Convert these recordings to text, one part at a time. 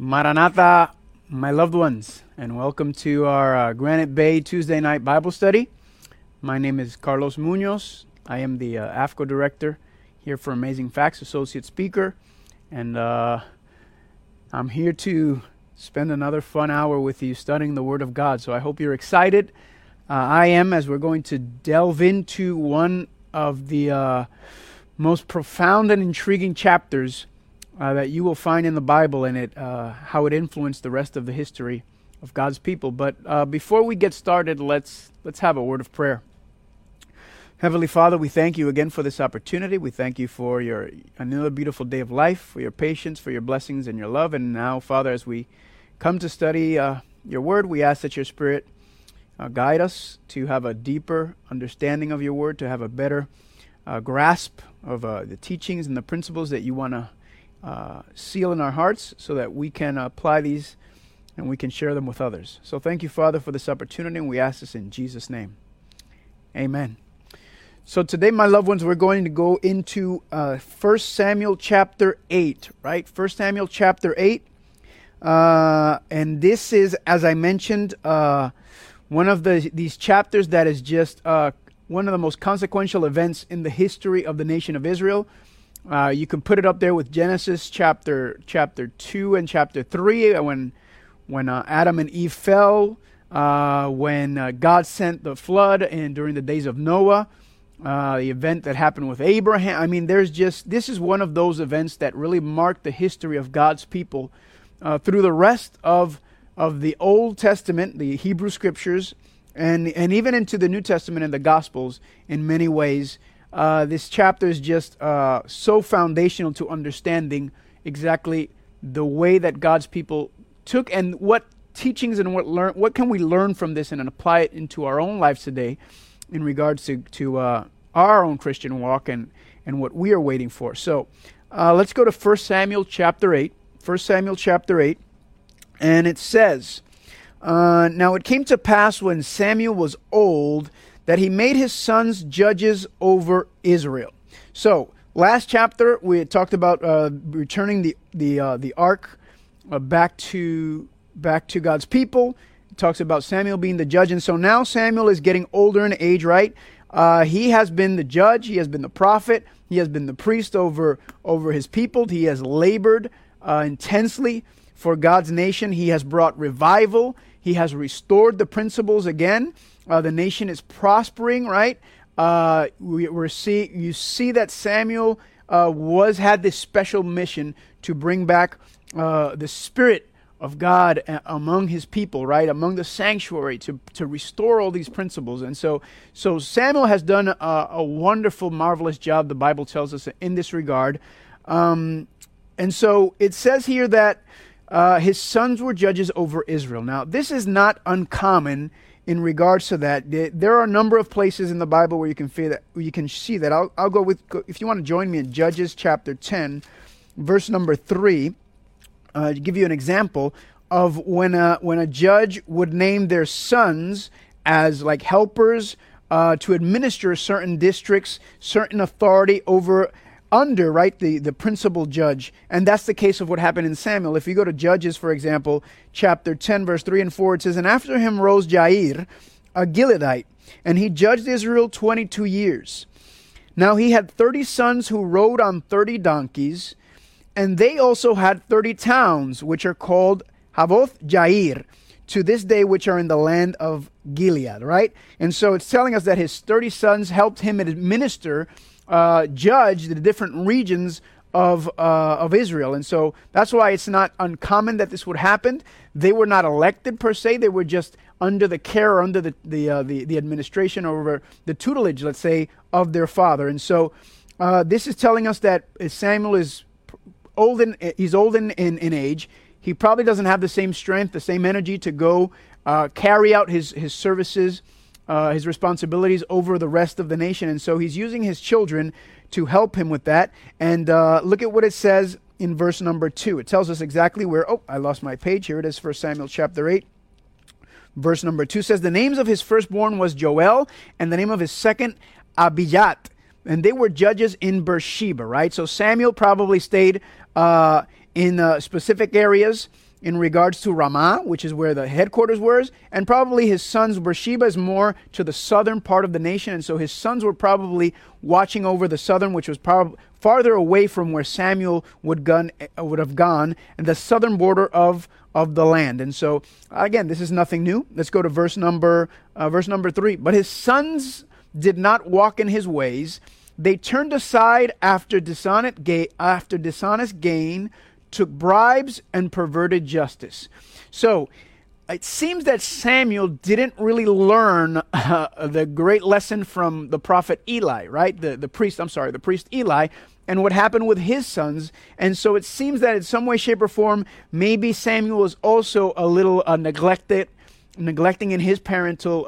Maranatha, my loved ones, and welcome to our Granite Bay Tuesday night Bible study. My name is Carlos Munoz. I am the AFCO director here for Amazing Facts, associate speaker, and I'm here to spend another fun hour with you studying the Word of God. So I hope you're excited. I am, as we're going to delve into one of the most profound and intriguing chapters that you will find in the Bible, and how it influenced the rest of the history of God's people. But before we get started, let's have a word of prayer. Heavenly Father, we thank you again for this opportunity. We thank you for another beautiful day of life, for your patience, for your blessings and your love. And now, Father, as we come to study your word, we ask that your Spirit guide us to have a deeper understanding of your word, to have a better grasp of the teachings and the principles that you want to seal in our hearts, so that we can apply these and we can share them with others. So thank you, Father, for this opportunity, and we ask this in Jesus' name. Amen. So today, my loved ones, we're going to go into 1 Samuel chapter 8, right? 1 Samuel chapter 8. And this is, as I mentioned, one of these chapters that is just one of the most consequential events in the history of the nation of Israel. You can put it up there with Genesis chapter 2 and chapter 3, when Adam and Eve fell, when God sent the flood, and during the days of Noah, the event that happened with Abraham. I mean, this is one of those events that really marked the history of God's people through the rest of the Old Testament, the Hebrew Scriptures, and even into the New Testament and the Gospels in many ways. This chapter is just so foundational to understanding exactly the way that God's people took, and what teachings and what can we learn from this and apply it into our own lives today in regards to our own Christian walk and what we are waiting for. So let's go to 1 Samuel chapter 8. 1 Samuel chapter 8, and it says, Now it came to pass when Samuel was old that he made his sons judges over Israel. So, last chapter we had talked about returning the ark back to God's people. It talks about Samuel being the judge, and so now Samuel is getting older in age, right? He has been the judge, he has been the prophet, he has been the priest over his people. He has labored intensely for God's nation. He has brought revival. He has restored the principles again. The nation is prospering, right? You see that Samuel had this special mission to bring back the Spirit of God among his people, right? Among the sanctuary, to restore all these principles. And so Samuel has done a wonderful, marvelous job, the Bible tells us, in this regard. And so it says here that his sons were judges over Israel. Now, this is not uncommon in regards to that. There are a number of places in the Bible where you can see that. I'll go with, if you want to join me in Judges chapter 10, verse number 3, to give you an example of when a judge would name their sons as like helpers to administer certain districts, certain authority under, right, the principal judge. And that's the case of what happened in Samuel. If you go to Judges, for example, chapter 10, verse 3 and 4, it says, And after him rose Jair, a Gileadite, and he judged Israel 22 years. Now he had 30 sons who rode on 30 donkeys, and they also had 30 towns, which are called Havoth Jair, to this day, which are in the land of Gilead, right? And so it's telling us that his 30 sons helped him administer, judge the different regions of Israel. And so that's why it's not uncommon that this would happen. They were not elected per se. They were just under the care, or under the administration, over the tutelage, let's say, of their father. And so this is telling us that Samuel is he's old in age. He probably doesn't have the same strength, the same energy to go carry out his services, his responsibilities over the rest of the nation. And so he's using his children to help him with that. And look at what it says in verse number 2. It tells us exactly where, I lost my page. Here it is, 1 Samuel chapter 8. Verse number 2 says, The names of his firstborn was Joel, and the name of his second, Abijat. And they were judges in Beersheba, right? So Samuel probably stayed in specific areas in regards to Ramah, which is where the headquarters was, and probably his sons. Beersheba is more to the southern part of the nation, and so his sons were probably watching over the southern, which was probably farther away from where Samuel would have gone, and the southern border of the land. And so, again, this is nothing new. Let's go to verse number 3. But his sons did not walk in his ways. They turned aside after dishonest gain, took bribes, and perverted justice. So it seems that Samuel didn't really learn the great lesson from the prophet Eli, right? The priest Eli, and what happened with his sons. And so it seems that in some way, shape, or form, maybe Samuel was also a little neglecting in his parental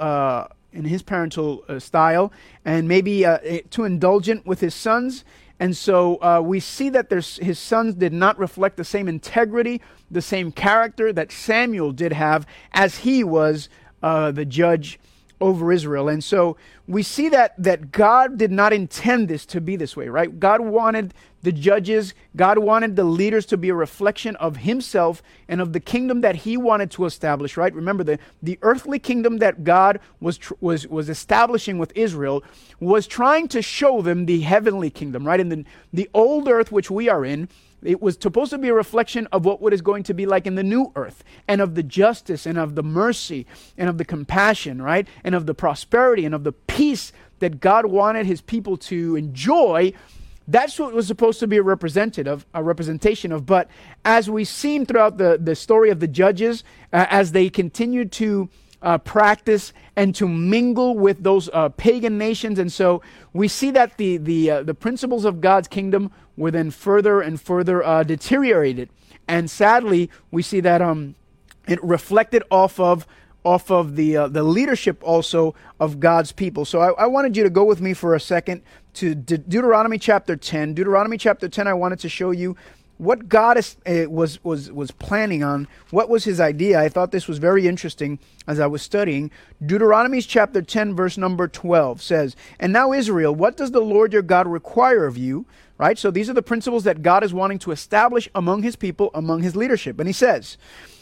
style, and maybe too indulgent with his sons. And so we see that his sons did not reflect the same integrity, the same character that Samuel did have as he was the judge over Israel. And so we see that God did not intend this to be this way, right? God wanted the judges, God wanted the leaders to be a reflection of himself and of the kingdom that he wanted to establish, right? Remember, the earthly kingdom that God was establishing with Israel was trying to show them the heavenly kingdom, right? And the old earth which we are in, it was supposed to be a reflection of what is going to be like in the new earth, and of the justice and of the mercy and of the compassion, right? And of the prosperity and of the peace that God wanted his people to enjoy. That's what it was supposed to be a representation of. But as we've seen throughout the story of the judges, as they continued to practice and to mingle with those pagan nations, and so we see that the principles of God's kingdom were then further and further deteriorated. And sadly, we see that it reflected off of the leadership also of God's people. So I wanted you to go with me for a second to Deuteronomy chapter 10. Deuteronomy chapter 10, I wanted to show you what God was planning on. What was his idea? I thought this was very interesting as I was studying. Deuteronomy chapter 10, verse number 12 says, "And now Israel, what does the Lord your God require of you?" Right? So these are the principles that God is wanting to establish among his people, among his leadership. And he says,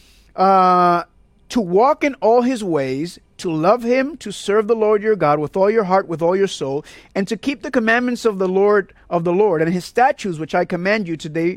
to walk in all his ways, to love him, to serve the Lord your God with all your heart, with all your soul, and to keep the commandments of the Lord and his statutes, which I command you today,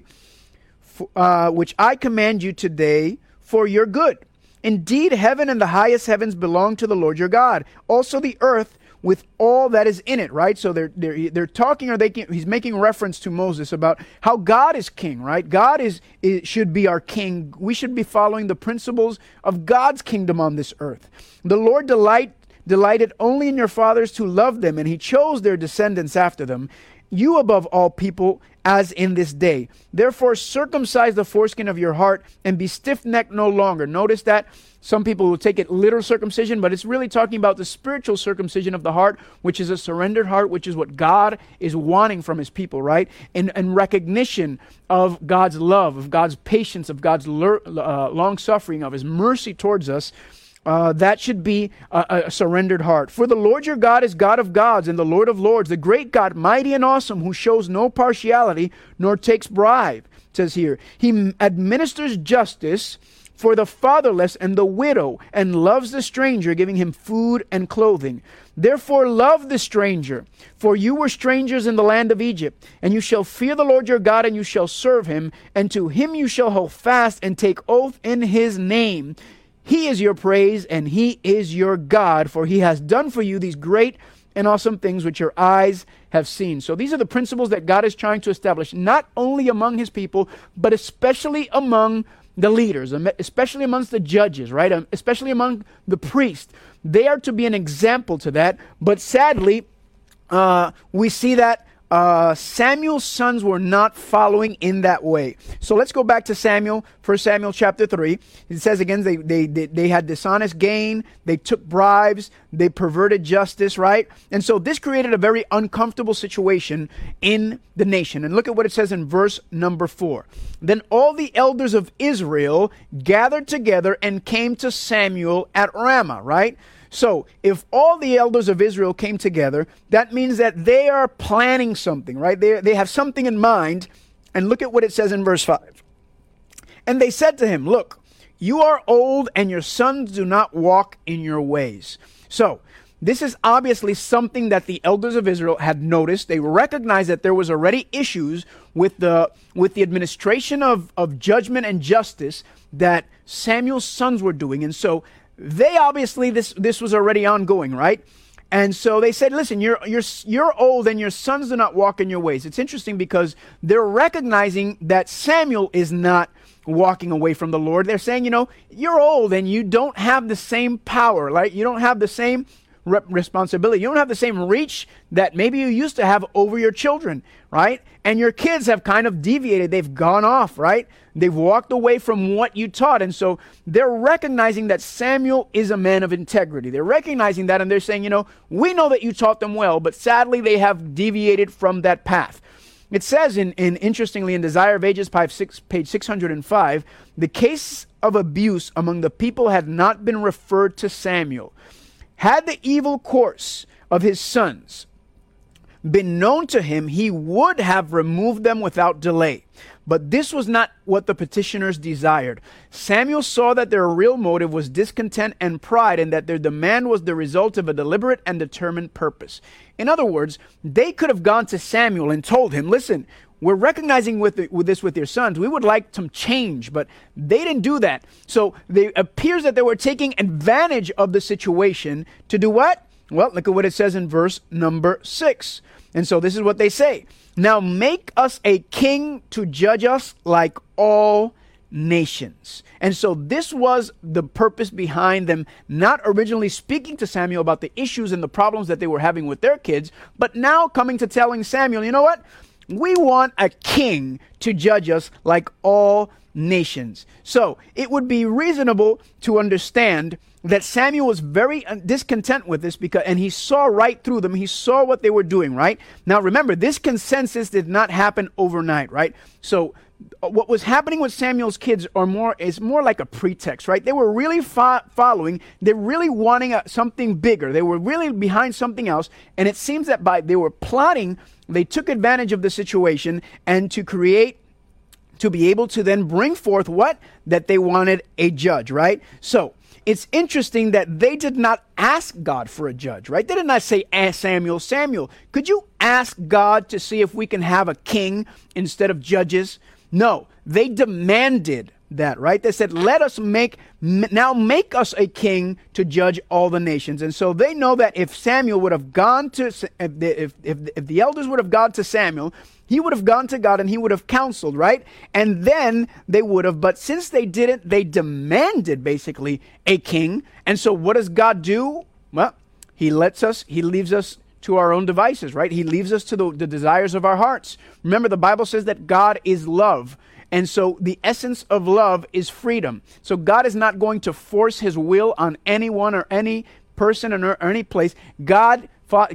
for your good. Indeed, heaven and the highest heavens belong to the Lord your God. Also the earth with all that is in it, right? So they're talking, he's making reference to Moses about how God is king, right? God should be our king. We should be following the principles of God's kingdom on this earth. The Lord delighted only in your fathers to love them, and he chose their descendants after them, you above all people, as in this day. Therefore circumcise the foreskin of your heart and be stiff-necked no longer. Notice that some people will take it literal circumcision, but it's really talking about the spiritual circumcision of the heart, which is a surrendered heart, which is what God is wanting from his people, right? In recognition of God's love, of God's patience, of God's long-suffering, of his mercy towards us. That should be a surrendered heart. For the Lord your God is God of gods and the Lord of lords, the great God, mighty and awesome, who shows no partiality nor takes bribe. It says here, he administers justice for the fatherless and the widow, and loves the stranger, giving him food and clothing. Therefore love the stranger, for you were strangers in the land of Egypt. And you shall fear the Lord your God, and you shall serve him, and to him you shall hold fast and take oath in his name. He is your praise, and he is your God, for he has done for you these great and awesome things which your eyes have seen. So these are the principles that God is trying to establish, not only among his people, but especially among the leaders, especially amongst the judges, right? Especially among the priests. They are to be an example to that. But sadly, we see that Samuel's sons were not following in that way. So let's go back to Samuel, 1 Samuel chapter 3. It says again, they had dishonest gain, they took bribes, they perverted justice, right? And so this created a very uncomfortable situation in the nation. And look at what it says in verse number 4. Then all the elders of Israel gathered together and came to Samuel at Ramah, right? So, if all the elders of Israel came together, that means that they are planning something, right? They have something in mind. And look at what it says in verse 5. And they said to him, look, you are old and your sons do not walk in your ways. So this is obviously something that the elders of Israel had noticed. They recognized that there was already issues with the administration of judgment and justice that Samuel's sons were doing. And so they obviously, this was already ongoing, right? And so they said, listen, you're old and your sons do not walk in your ways. It's interesting because they're recognizing that Samuel is not walking away from the Lord. They're saying, you're old and you don't have the same power, right? You don't have the same responsibility. You don't have the same reach that maybe you used to have over your children, right? And your kids have kind of deviated. They've gone off, right? They've walked away from what you taught. And so they're recognizing that Samuel is a man of integrity. They're recognizing that and they're saying, we know that you taught them well, but sadly they have deviated from that path. It says interestingly in Desire of Ages, page 605, the case of abuse among the people had not been referred to Samuel. Had the evil course of his sons been known to him, he would have removed them without delay. But this was not what the petitioners desired. Samuel saw that their real motive was discontent and pride, and that their demand was the result of a deliberate and determined purpose. In other words, they could have gone to Samuel and told him, listen, we're recognizing with your sons, we would like some change, but they didn't do that. So it appears that they were taking advantage of the situation to do what? Well, look at what it says in verse number 6. And so this is what they say. Now make us a king to judge us like all nations. And so this was the purpose behind them not originally speaking to Samuel about the issues and the problems that they were having with their kids, but now coming to telling Samuel, you know what? We want a king to judge us like all nations. So it would be reasonable to understand that Samuel was very discontent with this and he saw right through them. He saw what they were doing, right? Now remember, this consensus did not happen overnight, right? So what was happening with Samuel's kids is more like a pretext, right? They were really following. They're really wanting something bigger. They were really behind something else. And it seems that they were plotting, they took advantage of the situation and to be able to then bring forth what? That they wanted a judge, right? So it's interesting that they did not ask God for a judge, right? They did not say, Samuel, could you ask God to see if we can have a king instead of judges? No, they demanded that, right? They said, let us make us a king to judge all the nations. And so they know that if Samuel would have gone to, if the elders would have gone to Samuel, he would have gone to God and he would have counseled, right? And then they would have, but since they didn't, they demanded basically a king. And so what does God do? Well, he leaves us to our own devices, right? He leaves us to the desires of our hearts. Remember, the Bible says that God is love. And so the essence of love is freedom. So God is not going to force his will on anyone or any person or any place. God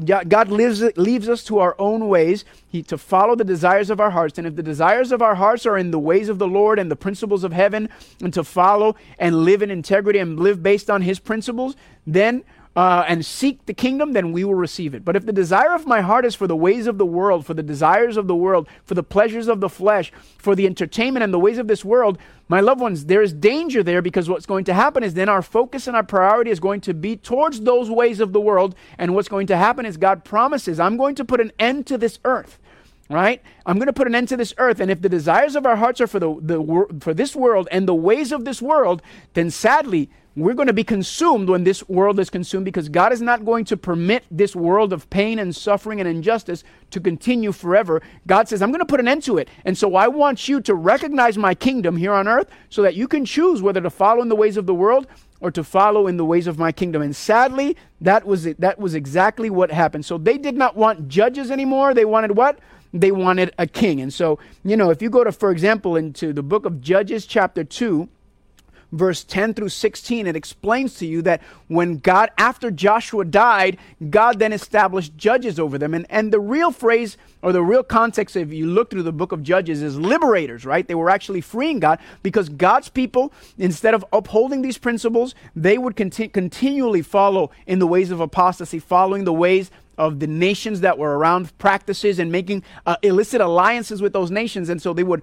leaves us to our own ways, to follow the desires of our hearts. And if the desires of our hearts are in the ways of the Lord and the principles of heaven, and to follow and live in integrity and live based on his principles, then and seek the kingdom, then we will receive it. But if the desire of my heart is for the ways of the world, for the desires of the world, for the pleasures of the flesh, for the entertainment and the ways of this world, my loved ones, there is danger there, because what's going to happen is then our focus and our priority is going to be towards those ways of the world. And what's going to happen is God promises, I'm going to put an end to this earth. Right? I'm going to put an end to this earth. And if the desires of our hearts are for this world and the ways of this world, then sadly, we're going to be consumed when this world is consumed, because God is not going to permit this world of pain and suffering and injustice to continue forever. God says, I'm going to put an end to it. And so I want you to recognize my kingdom here on earth so that you can choose whether to follow in the ways of the world or to follow in the ways of my kingdom. And sadly, that was exactly what happened. So they did not want judges anymore. They wanted what? They wanted a king. And so, if you go to, for example, into the book of Judges chapter 2, verse 10 through 16, it explains to you that when God, after Joshua died, God then established judges over them. And the real phrase, or the real context, if you look through the book of Judges, is liberators, right? They were actually freeing God, because God's people, instead of upholding these principles, they would continually follow in the ways of apostasy, following the ways of the nations that were around, practices, and making illicit alliances with those nations. And so they would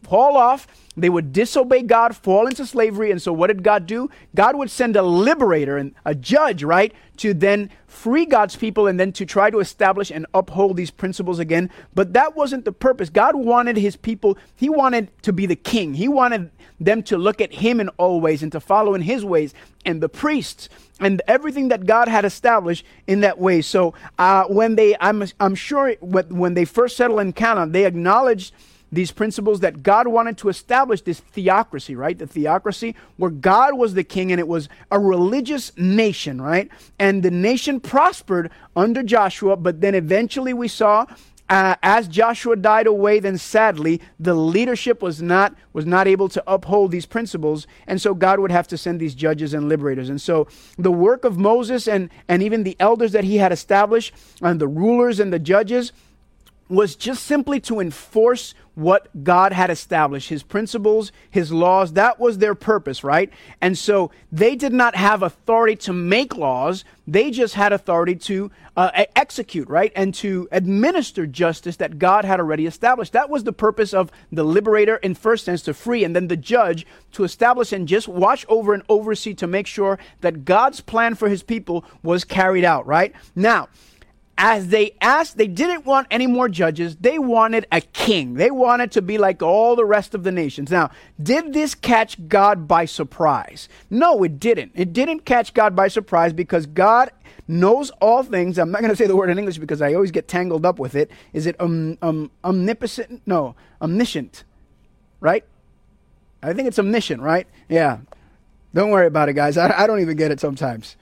fall off. They would disobey God, fall into slavery. And so what did God do? God would send a liberator and a judge, right, to then free God's people and then to try to establish and uphold these principles again. But that wasn't the purpose. God wanted his people, he wanted to be the king. He wanted them to look at him in all ways and to follow in his ways, and the priests and everything that God had established in that way. So when I'm sure when they first settled in Canaan, they acknowledged these principles that God wanted to establish this theocracy, right? The theocracy where God was the king and it was a religious nation, right? And the nation prospered under Joshua, but then eventually we saw as Joshua died away, then sadly, the leadership was not able to uphold these principles. And so God would have to send these judges and liberators. And so the work of Moses and even the elders that he had established and the rulers and the judges was just simply to enforce what God had established, his principles, his laws. That was their purpose, right? And so they did not have authority to make laws. They just had authority to execute, right? And to administer justice that God had already established. That was the purpose of the liberator in first sense, to free, and then the judge to establish and just watch over and oversee to make sure that God's plan for his people was carried out, right? Now, as they asked, they didn't want any more judges. They wanted a king. They wanted to be like all the rest of the nations. Now, did this catch God by surprise? No, it didn't. It didn't catch God by surprise because God knows all things. I'm not going to say the word in English because I always get tangled up with it. Is it omnipotent? No, omniscient, right? I think it's omniscient, right? Yeah. Don't worry about it, guys. I don't even get it sometimes.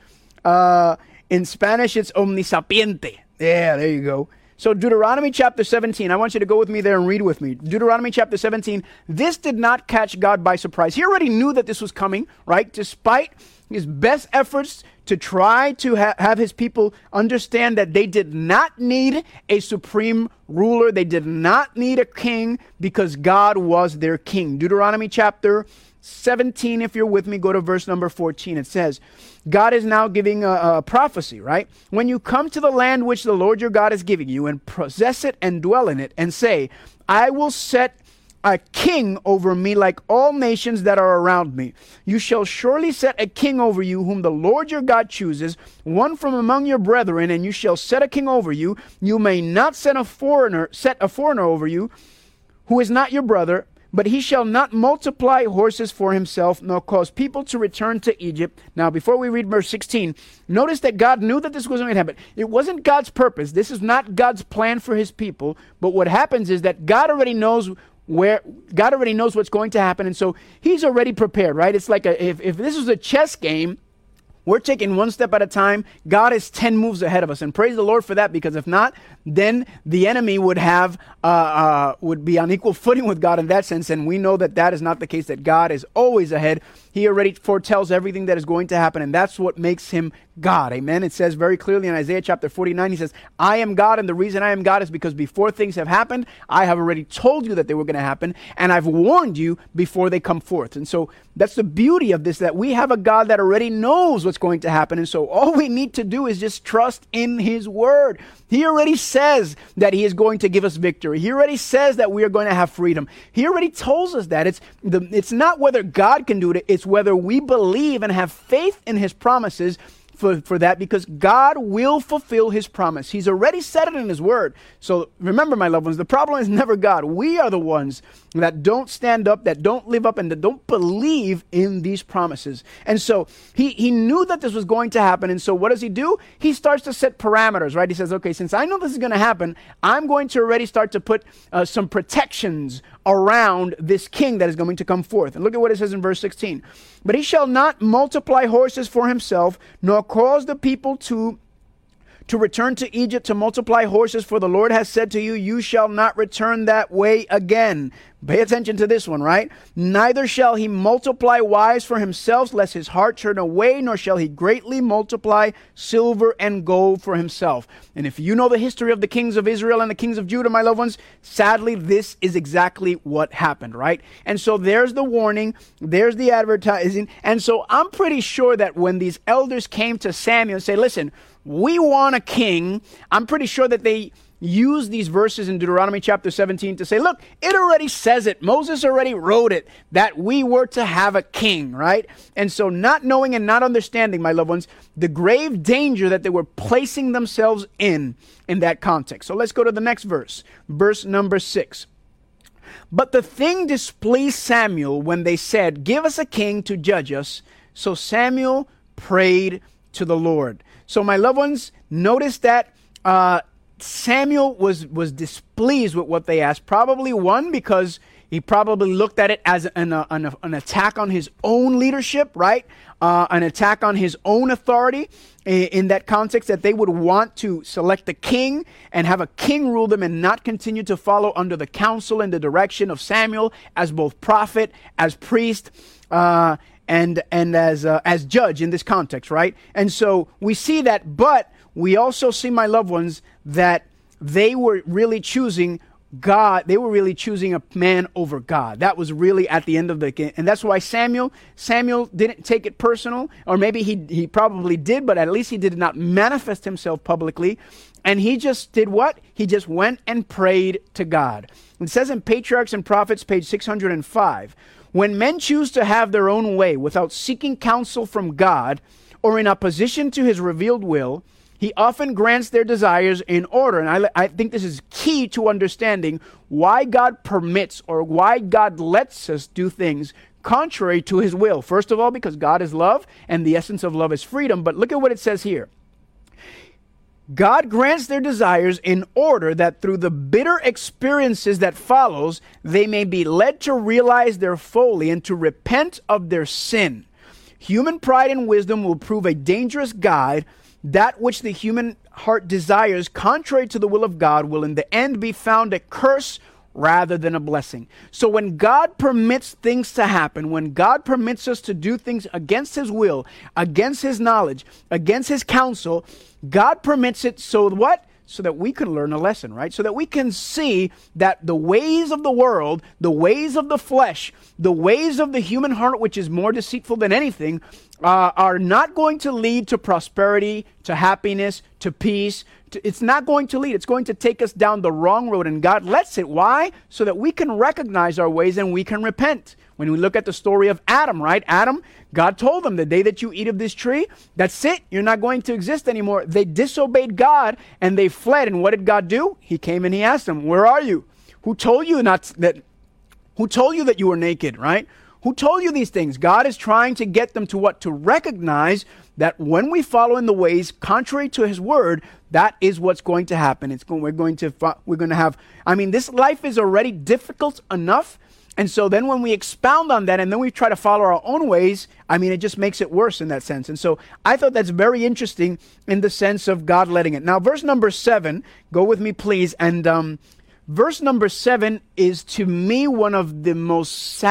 In Spanish, it's omnisapiente. Yeah, there you go. So Deuteronomy chapter 17, I want you to go with me there and read with me. Deuteronomy chapter 17, this did not catch God by surprise. He already knew that this was coming, right? Despite his best efforts to try to have his people understand that they did not need a supreme ruler. They did not need a king because God was their king. Deuteronomy chapter 17, if you're with me, go to verse number 14. It says, God is now giving a prophecy, right? When you come to the land which the Lord your God is giving you and possess it and dwell in it and say, I will set a king over me like all nations that are around me. You shall surely set a king over you whom the Lord your God chooses, one from among your brethren, and you shall set a king over you. You may not set a foreigner over you who is not your brother, but he shall not multiply horses for himself, nor cause people to return to Egypt. Now, before we read verse 16, notice that God knew that this was going to happen. It wasn't God's purpose. This is not God's plan for his people. But what happens is that God already knows what's going to happen. And so he's already prepared, right? It's like if this was a chess game, we're taking one step at a time. God is 10 moves ahead of us. And praise the Lord for that, because if not, then the enemy would be on equal footing with God in that sense. And we know that that is not the case, that God is always ahead. He already foretells everything that is going to happen. And that's what makes him God. Amen. It says very clearly in Isaiah chapter 49, he says, I am God. And the reason I am God is because before things have happened, I have already told you that they were going to happen. And I've warned you before they come forth. And so that's the beauty of this, that we have a God that already knows what's going to happen. And so all we need to do is just trust in his word. He already says that he is going to give us victory. He already says that we are going to have freedom. He already tells us that. It's not whether God can do it. It's whether we believe and have faith in his promises for that, because God will fulfill his promise. He's already said it in his word. So remember, my loved ones, the problem is never God. We are the ones that don't stand up, that don't live up, and that don't believe in these promises. And so he knew that this was going to happen. And so what does he do? He starts to set parameters, right? He says, okay, since I know this is going to happen, I'm going to already start to put some protections around this king that is going to come forth. And look at what it says in verse 16. But he shall not multiply horses for himself, nor cause the people to return to Egypt to multiply horses, for the Lord has said to you, you shall not return that way again. Pay attention to this one, right? Neither shall he multiply wives for himself, lest his heart turn away, nor shall he greatly multiply silver and gold for himself. And if you know the history of the kings of Israel and the kings of Judah, my loved ones, sadly, this is exactly what happened, right? And so there's the warning, there's the advertising. And so I'm pretty sure that when these elders came to Samuel and said, listen, we want a king, I'm pretty sure that they use these verses in Deuteronomy chapter 17 to say, look, it already says it. Moses already wrote it, that we were to have a king, right? And so not knowing and not understanding, my loved ones, the grave danger that they were placing themselves in that context. So let's go to the next verse, verse number 6. But the thing displeased Samuel when they said, give us a king to judge us. So Samuel prayed to the Lord. So my loved ones, notice that Samuel was displeased with what they asked. Probably one, because he probably looked at it as an attack on his own leadership, right? An attack on his own authority in that context, that they would want to select a king and have a king rule them and not continue to follow under the counsel and the direction of Samuel as both prophet, as priest, and as judge in this context, right? And so we see that, but we also see, my loved ones, that they were really choosing God. They were really choosing a man over God. That was really at the end of the, and that's why Samuel didn't take it personal, or maybe he probably did, but at least he did not manifest himself publicly. And he just did what? He just went and prayed to God. It says in Patriarchs and Prophets, page 605, when men choose to have their own way without seeking counsel from God or in opposition to his revealed will, he often grants their desires in order. And I think this is key to understanding why God permits or why God lets us do things contrary to his will. First of all, because God is love and the essence of love is freedom. But look at what it says here. God grants their desires in order that through the bitter experiences that follows, they may be led to realize their folly and to repent of their sin. Human pride and wisdom will prove a dangerous guide. That which the human heart desires, contrary to the will of God, will in the end be found a curse rather than a blessing. So when God permits things to happen, when God permits us to do things against his will, against his knowledge, against his counsel, God permits it so what? So that we can learn a lesson, right? So that we can see that the ways of the world, the ways of the flesh, the ways of the human heart, which is more deceitful than anything, are not going to lead to prosperity, to happiness, to peace. It's not going to lead. It's going to take us down the wrong road. And God lets it. Why? So that we can recognize our ways and we can repent. When we look at the story of Adam, right? Adam, God told them, the day that you eat of this tree, that's it. You're not going to exist anymore. They disobeyed God and they fled. And what did God do? He came and he asked them, where are you? Who told you that you were naked, right? Who told you these things? God is trying to get them to what? To recognize that when we follow in the ways contrary to his word, that is what's going to happen. We're going to have, this life is already difficult enough. And so then when we expound on that and then we try to follow our own ways, it just makes it worse in that sense. And so I thought that's very interesting in the sense of God letting it. Now, verse number 7, go with me, please. And, verse number 7 is to me one of the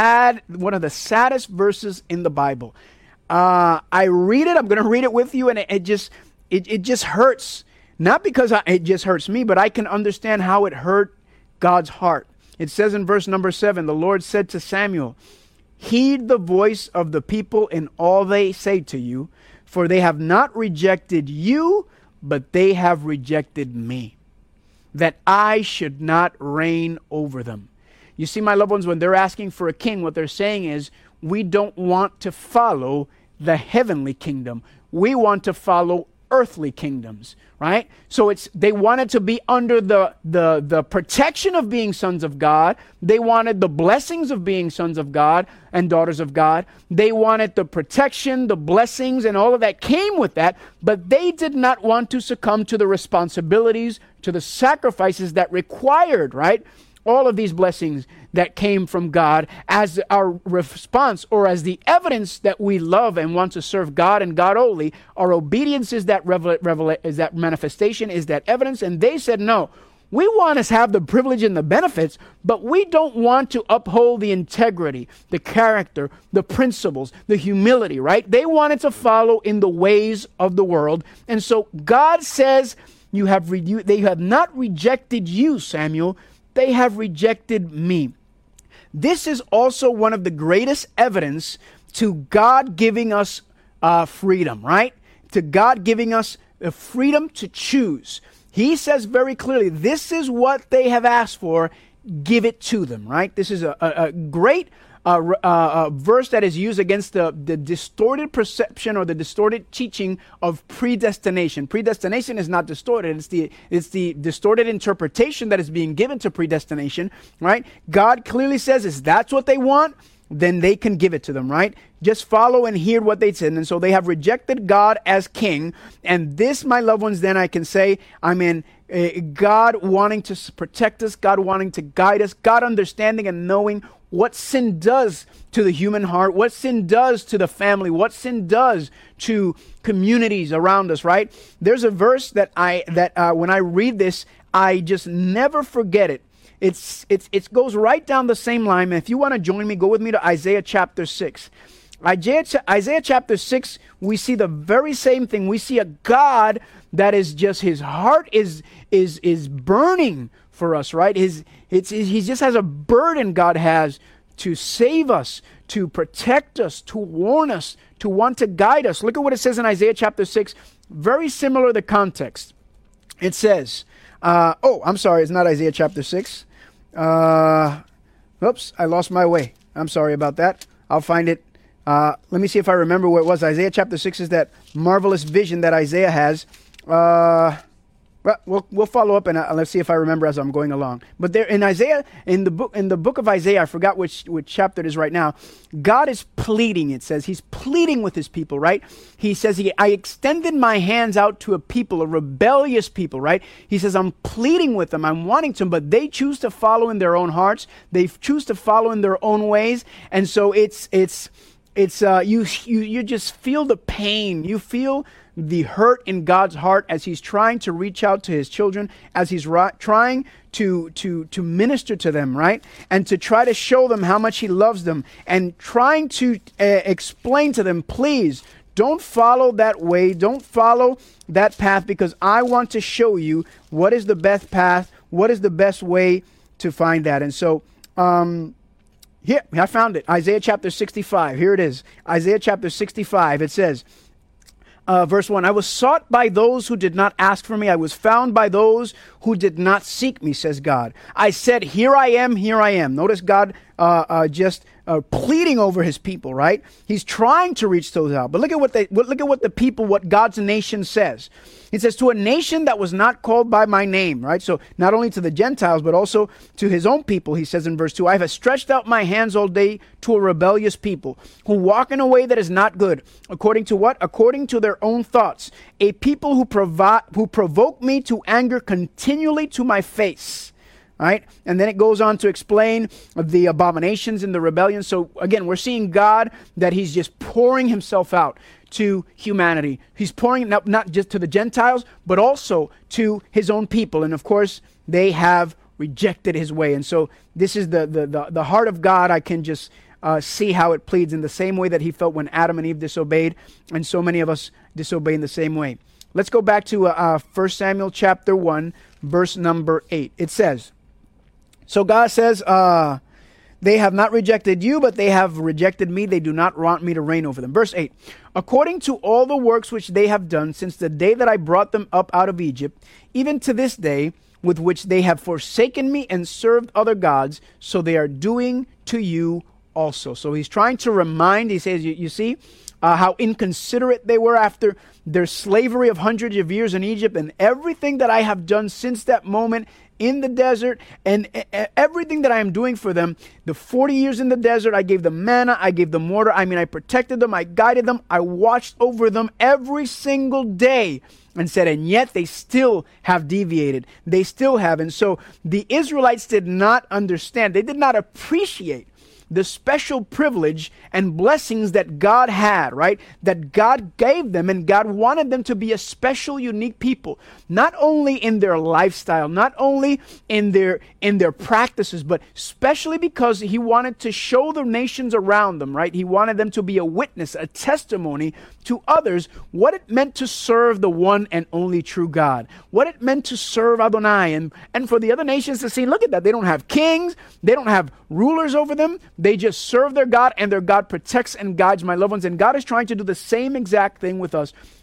saddest verses in the Bible. I read it. I'm going to read it with you, and it just hurts. Not because it just hurts me, but I can understand how it hurt God's heart. It says in verse number 7, the Lord said to Samuel, heed the voice of the people in all they say to you, for they have not rejected you, but they have rejected me, that I should not reign over them. You see, my loved ones, when they're asking for a king, what they're saying is, we don't want to follow the heavenly kingdom. We want to follow earthly kingdoms, right? So they wanted to be under the protection of being sons of God. They wanted the blessings of being sons of God and daughters of God. They wanted the protection, the blessings, and all of that came with that, but they did not want to succumb to the responsibilities, to the sacrifices that required, right? All of these blessings that came from God as our response, or as the evidence that we love and want to serve God and God only. Our obedience is that is that manifestation, is that evidence. And they said, no, we want to have the privilege and the benefits, but we don't want to uphold the integrity, the character, the principles, the humility, right? They wanted to follow in the ways of the world. And so God says, they have not rejected you, Samuel. They have rejected me. This is also one of the greatest evidence to God giving us freedom, right? To God giving us the freedom to choose. He says very clearly, this is what they have asked for, give it to them, right? This is a great verse that is used against the distorted perception or the distorted teaching of predestination. Predestination is not distorted. It's the distorted interpretation that is being given to predestination, right? God clearly says, if that's what they want, then they can give it to them, right? Just follow and hear what they said. And so they have rejected God as king. And this, my loved ones, then I can say, God wanting to protect us, God wanting to guide us, God understanding and knowing what sin does to the human heart, what sin does to the family, what sin does to communities around us, right? There's a verse that when I read this, I just never forget it. It goes right down the same line. And if you want to join me, go with me to Isaiah chapter 6. Isaiah chapter 6, we see the very same thing. We see a God that is just, his heart is burning for us, right? He just has a burden, God has, to save us, to protect us, to warn us, to want to guide us. Look at what it says in Isaiah chapter 6. Very similar the context. It says, I'm sorry, it's not Isaiah chapter 6. Oops, I lost my way. I'm sorry about that. I'll find it. Let me see if I remember where it was. Isaiah chapter 6 is that marvelous vision that Isaiah has. We'll follow up and let's see if I remember as I'm going along. But there in Isaiah, in the book of Isaiah, I forgot which chapter it is right now. God is pleading. It says he's pleading with his people, right? He says, I extended my hands out to a people, a rebellious people, right? He says, I'm pleading with them. I'm wanting to, but they choose to follow in their own hearts. They choose to follow in their own ways. And so it's you just feel the pain. You feel the hurt in God's heart as he's trying to reach out to his children, as he's trying to minister to them, right? And to try to show them how much he loves them, and trying to explain to them, please, don't follow that way. Don't follow that path, because I want to show you what is the best path, what is the best way to find that. And so, here, I found it. Isaiah chapter 65. Here it is. Isaiah chapter 65. It says, verse 1, I was sought by those who did not ask for me. I was found by those who did not seek me, says God. I said, here I am, here I am. Notice God just pleading over his people, right? He's trying to reach those out. But look at what God's nation says. It says, to a nation that was not called by my name, right? So not only to the Gentiles, but also to his own people, he says in verse 2, I have stretched out my hands all day to a rebellious people who walk in a way that is not good. According to what? According to their own thoughts. A people who provoke me to anger continually to my face. Right? And then it goes on to explain the abominations and the rebellion. So again, we're seeing God that he's just pouring himself out to humanity. He's pouring it not just to the Gentiles, but also to his own people. And of course, they have rejected his way. And so this is the heart of God. I can just see how it pleads in the same way that he felt when Adam and Eve disobeyed. And so many of us disobey in the same way. Let's go back to 1 Samuel chapter 1, verse number 8. It says, so God says, they have not rejected you, but they have rejected me. They do not want me to reign over them. Verse 8, according to all the works which they have done since the day that I brought them up out of Egypt, even to this day, with which they have forsaken me and served other gods, so they are doing to you also. So he's trying to remind, he says, you see how inconsiderate they were after their slavery of hundreds of years in Egypt, and everything that I have done since that moment in the desert, and everything that I am doing for them. The 40 years in the desert, I gave them manna, I gave them water. I protected them, I guided them, I watched over them every single day. And said, and yet they still have deviated. They still have. And so the Israelites did not understand. They did not appreciate the special privilege and blessings that God had, right? That God gave them, and God wanted them to be a special, unique people, not only in their lifestyle, not only in their practices, but especially because he wanted to show the nations around them, right? He wanted them to be a witness, a testimony to others, what it meant to serve the one and only true God, what it meant to serve Adonai, and for the other nations to see, look at that, they don't have kings, they don't have rulers over them, they just serve their God, and their God protects and guides, my loved ones. And God is trying to do the same exact thing with us.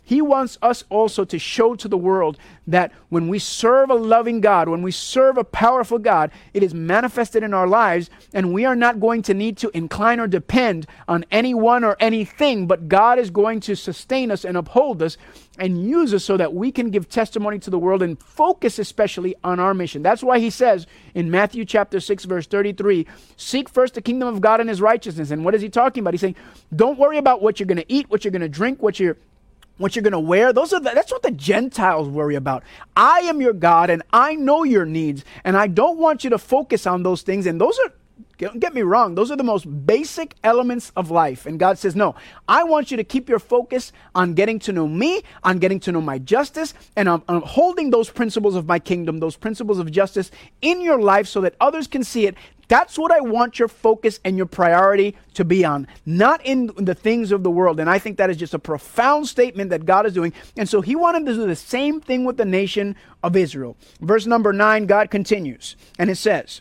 He wants us also to show to the world that when we serve a loving God, when we serve a powerful God, it is manifested in our lives, and we are not going to need to incline or depend on anyone or anything, but God is going to sustain us and uphold us and use us so that we can give testimony to the world and focus especially on our mission. That's why he says in Matthew chapter 6, verse 33, seek first the kingdom of God and his righteousness. And what is he talking about? He's saying, don't worry about what you're going to eat, what you're going to drink, what you're going to wear. That's what the Gentiles worry about. I am your God, and I know your needs, and I don't want you to focus on those things. And those are, don't get me wrong, those are the most basic elements of life. And God says, no, I want you to keep your focus on getting to know me, on getting to know my justice, and on holding those principles of my kingdom, those principles of justice in your life so that others can see it. That's what I want your focus and your priority to be on, not in the things of the world. And I think that is just a profound statement that God is doing. And so he wanted to do the same thing with the nation of Israel. Verse number 9, God continues, and it says,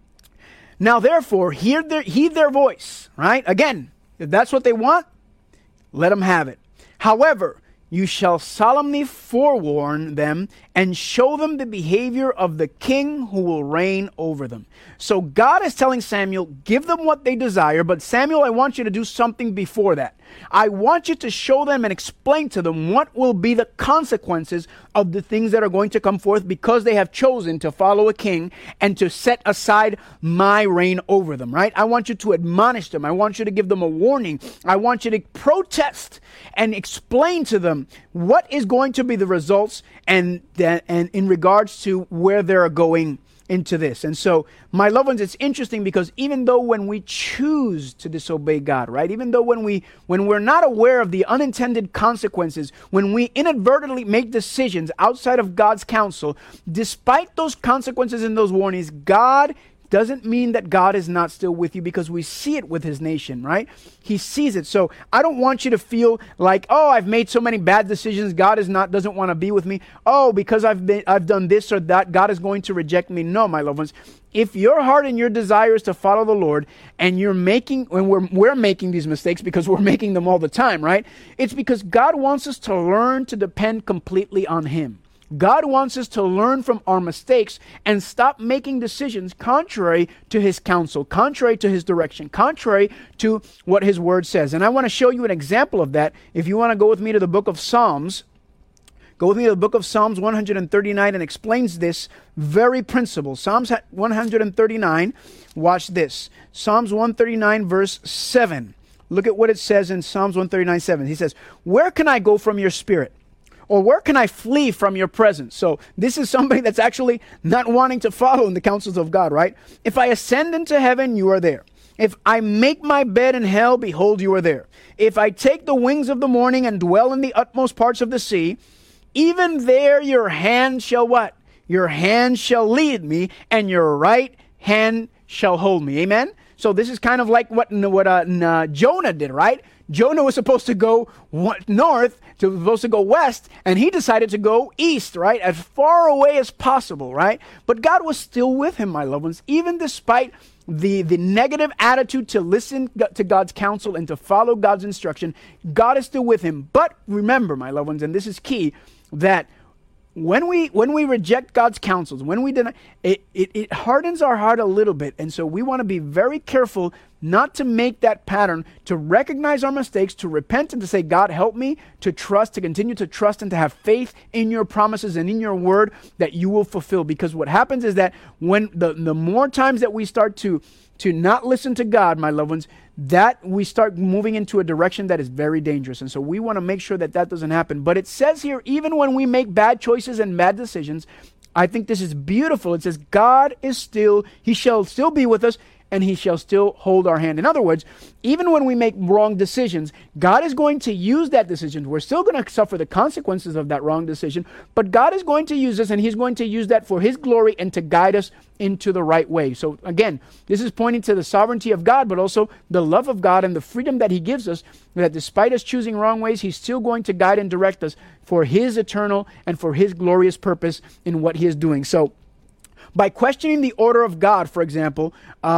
now therefore, heed their voice, right? Again, if that's what they want, let them have it. However, you shall solemnly forewarn them and show them the behavior of the king who will reign over them. So God is telling Samuel, give them what they desire, but Samuel, I want you to do something before that. I want you to show them and explain to them what will be the consequences of the things that are going to come forth because they have chosen to follow a king and to set aside my reign over them, right? I want you to admonish them. I want you to give them a warning. I want you to protest and explain to them what is going to be the results and in regards to where they're going into this. And so, my loved ones, it's interesting because even though when we choose to disobey God, right? Even though when we're not aware of the unintended consequences, when we inadvertently make decisions outside of God's counsel, despite those consequences and those warnings, God doesn't mean that God is not still with you, because we see it with his nation, right? He sees it. So I don't want you to feel like, oh, I've made so many bad decisions, God doesn't want to be with me. Oh, because I've done this or that, God is going to reject me. No, my loved ones. If your heart and your desire is to follow the Lord, and we're making these mistakes because we're making them all the time, right? It's because God wants us to learn to depend completely on him. God wants us to learn from our mistakes and stop making decisions contrary to his counsel, contrary to his direction, contrary to what his word says. And I want to show you an example of that. If you want to go with me to the book of Psalms, go with me to the book of Psalms 139, and explains this very principle. Psalms 139, watch this. Psalms 139 verse 7. Look at what it says in Psalms 139, 7. He says, where can I go from your spirit? Or where can I flee from your presence? So this is somebody that's actually not wanting to follow in the counsels of God, right? If I ascend into heaven, you are there. If I make my bed in hell, behold, you are there. If I take the wings of the morning and dwell in the utmost parts of the sea, even there your hand shall what? Your hand shall lead me, and your right hand shall hold me. Amen? So this is kind of like what Jonah did, right? Jonah was supposed to go north, supposed to go west, and he decided to go east, right? As far away as possible, right? But God was still with him, my loved ones, even despite the negative attitude to listen to God's counsel and to follow God's instruction. God is still with him. But remember, my loved ones, and this is key, that when we reject God's counsels, when we deny, it hardens our heart a little bit. And so we want to be very careful not to make that pattern, to recognize our mistakes, to repent and to say, God, help me to trust, to continue to trust and to have faith in your promises and in your word that you will fulfill. Because what happens is that when the more times that we start to not listen to God, my loved ones, that we start moving into a direction that is very dangerous. And so we want to make sure that doesn't happen. But it says here, even when we make bad choices and bad decisions, I think this is beautiful. It says, God is still, he shall still be with us, and he shall still hold our hand. In other words, even when we make wrong decisions, God is going to use that decision. We're still going to suffer the consequences of that wrong decision, but God is going to use us, and he's going to use that for his glory and to guide us into the right way. So again, this is pointing to the sovereignty of God, but also the love of God and the freedom that he gives us, that despite us choosing wrong ways, he's still going to guide and direct us for his eternal and for his glorious purpose in what he is doing. So by questioning the order of God, for example,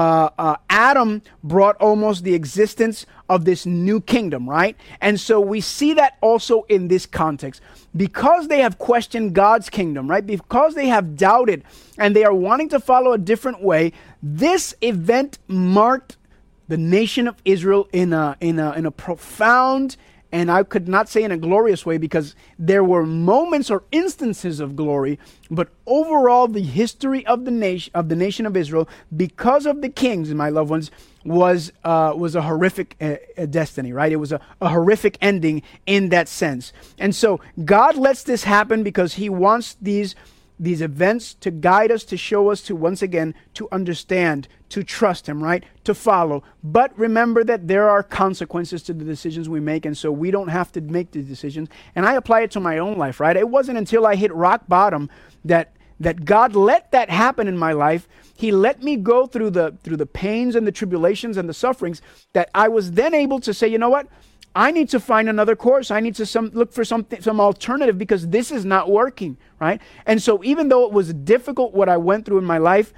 Adam brought almost the existence of this new kingdom, right? And so we see that also in this context. Because they have questioned God's kingdom, right? Because they have doubted and they are wanting to follow a different way, this event marked the nation of Israel in a profound, and I could not say in a glorious way, because there were moments or instances of glory, but overall the history of the nation of Israel, because of the kings, my loved ones, was a horrific destiny, right? It was a horrific ending in that sense. And so God lets this happen because he wants these events to guide us, to show us, to once again, to understand, to trust him, right? To follow. But remember that there are consequences to the decisions we make, and so we don't have to make the decisions. And I apply it to my own life, right? It wasn't until I hit rock bottom that God let that happen in my life. He let me go through the pains and the tribulations and the sufferings, that I was then able to say, you know what? I need to find another course. I need to look for some alternative, because this is not working, right? And so even though it was difficult what I went through in my life,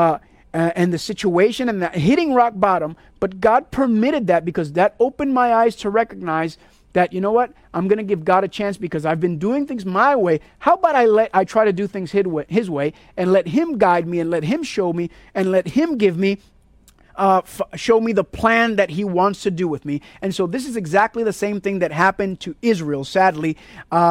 and the situation and hitting rock bottom, but God permitted that because that opened my eyes to recognize that, you know what, I'm going to give God a chance because I've been doing things my way. How about I try to do things his way and let him guide me and let him show me and let him give me show me the plan that he wants to do with me. And so this is exactly the same thing that happened to Israel, sadly,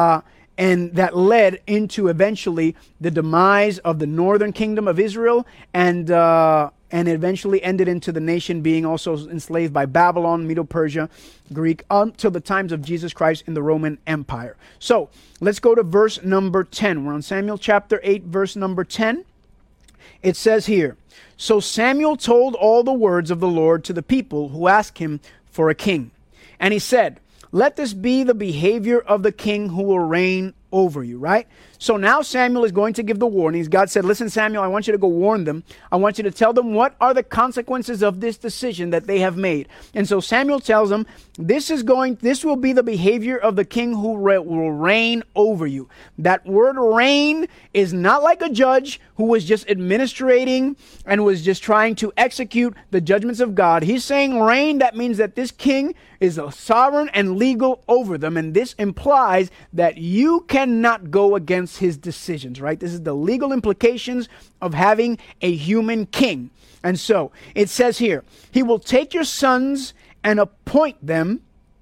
and that led into eventually the demise of the northern kingdom of Israel, and eventually ended into the nation being also enslaved by Babylon, Medo-Persia, Greek, until the times of Jesus Christ in the Roman Empire. So let's go to verse number 10. We're on Samuel chapter 8, verse number 10. It says here, "So Samuel told all the words of the Lord to the people who asked him for a king. And he said, 'Let this be the behavior of the king who will reign over you,'" right? So now Samuel is going to give the warnings. God said, "Listen, Samuel, I want you to go warn them. I want you to tell them what are the consequences of this decision that they have made." And so Samuel tells them, this will be the behavior of the king who will reign over you. That word reign is not like a judge who was just administrating and was just trying to execute the judgments of God. He's saying reign. That means that this king is a sovereign and legal over them. And this implies that you cannot go against his decisions, right? This is the legal implications of having a human king. And so it says here, "He will take your sons and appoint them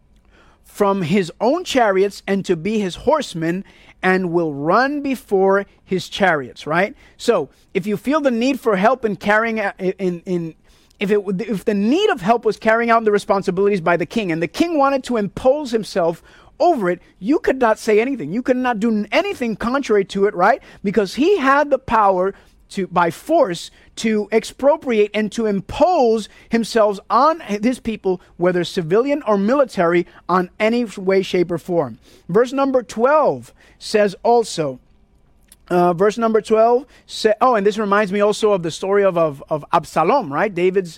from his own chariots and to be his horsemen, and will run before his chariots," right? So if you feel the need for help in carrying out if the need of help was carrying out the responsibilities by the king, and the king wanted to impose himself over it, you could not say anything. You could not do anything contrary to it, right? Because he had the power to, by force, to expropriate and to impose himself on his people, whether civilian or military, on any way, shape, or form. Verse number 12 says also, verse number 12 and this reminds me also of the story of Absalom, right? David's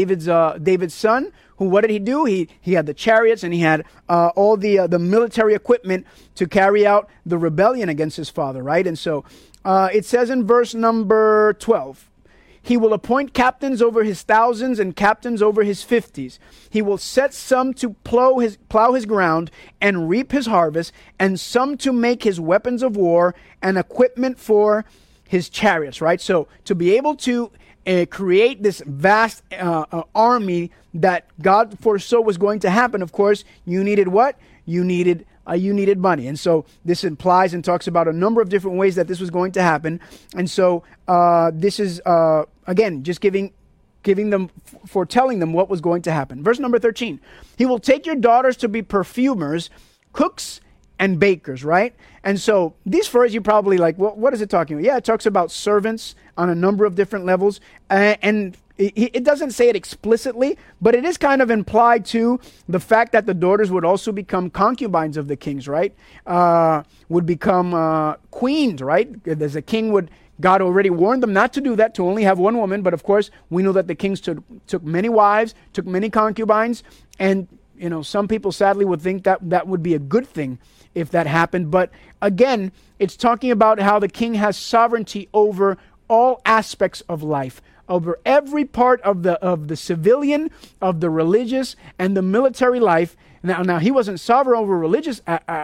son, who, what did he do? He had the chariots, and he had all the military equipment to carry out the rebellion against his father, right? And so it says in verse number 12, "He will appoint captains over his thousands and captains over his 50s. He will set some to plow his ground and reap his harvest, and some to make his weapons of war and equipment for his chariots," right? So to be able to create this vast army that God foresaw was going to happen, of course, you needed what? You needed money. And so this implies and talks about a number of different ways that this was going to happen. And so this is, again, just giving them, foretelling them what was going to happen. Verse number 13, "He will take your daughters to be perfumers, cooks, and bakers," right? And so these phrases, you probably like, what is it talking about? Yeah, it talks about servants on a number of different levels. And it doesn't say it explicitly, but it is kind of implied to the fact that the daughters would also become concubines of the kings, right? Would become queens, right? As a king God already warned them not to do that, to only have one woman. But of course, we know that the kings took many wives, took many concubines. And, some people sadly would think that would be a good thing if that happened. But again, it's talking about how the king has sovereignty over all aspects of life, over every part of the civilian, of the religious, and the military life. Now he wasn't sovereign over religious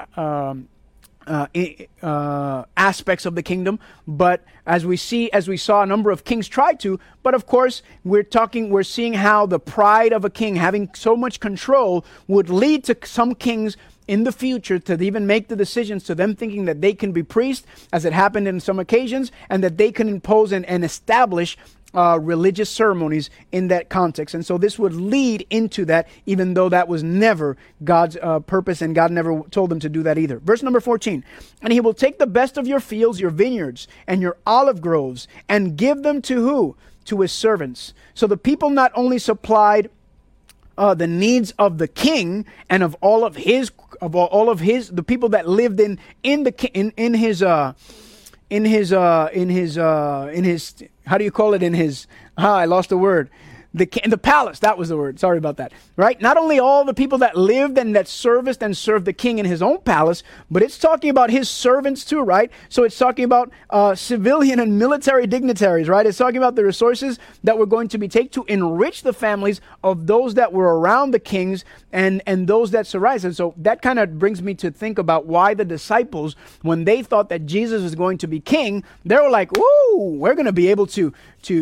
aspects of the kingdom, but as we saw a number of kings try to. But of course, we're seeing how the pride of a king having so much control would lead to some kings in the future to even make the decisions, to them thinking that they can be priests, as it happened in some occasions, and that they can impose and establish religious ceremonies in that context. And so this would lead into that, even though that was never God's purpose, and God never told them to do that either. Verse number 14, and he will take the best of your fields, your vineyards, and your olive groves, and give them to who? To his servants. So the people not only supplied the needs of the king and of all of his the people that lived in his how do you call it, in his I lost the word. The palace, that was the word. Sorry about that. Right? Not only all the people that lived and that serviced and served the king in his own palace, but it's talking about his servants too, right? So it's talking about civilian and military dignitaries, right? It's talking about the resources that were going to be taken to enrich the families of those that were around the kings and those that survived. And so that kind of brings me to think about why the disciples, when they thought that Jesus was going to be king, they were like, "Ooh, we're going to be able to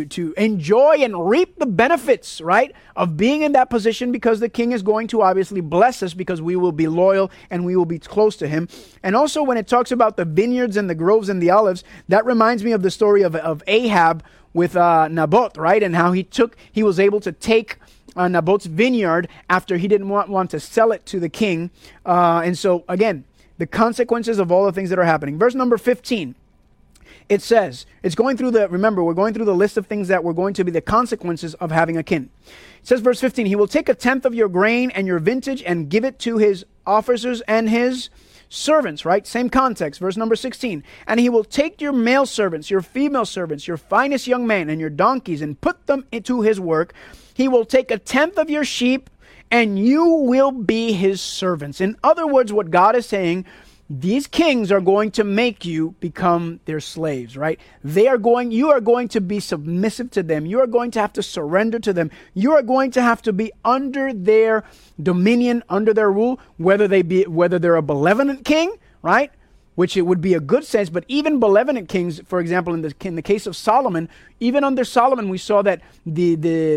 enjoy and reap the benefits, right, of being in that position, because the king is going to obviously bless us because we will be loyal and we will be close to him." And also when it talks about the vineyards and the groves and the olives, that reminds me of the story of Ahab with Naboth, right? And how he was able to take Naboth's vineyard after he didn't want to sell it to the king. And so again, the consequences of all the things that are happening. Verse number 15. It says, we're going through the list of things that were going to be the consequences of having a king. It says, verse 15, he will take 1/10 of your grain and your vintage and give it to his officers and his servants, right? Same context. Verse number 16, and he will take your male servants, your female servants, your finest young men, and your donkeys, and put them into his work. He will take 1/10 of your sheep, and you will be his servants. In other words, what God is saying, these kings are going to make you become their slaves, right? You are going to be submissive to them. You are going to have to surrender to them. You are going to have to be under their dominion, under their rule, whether they're a benevolent king, right? Which it would be a good sense, but even benevolent kings, for example, in the case of Solomon, even under Solomon, we saw that the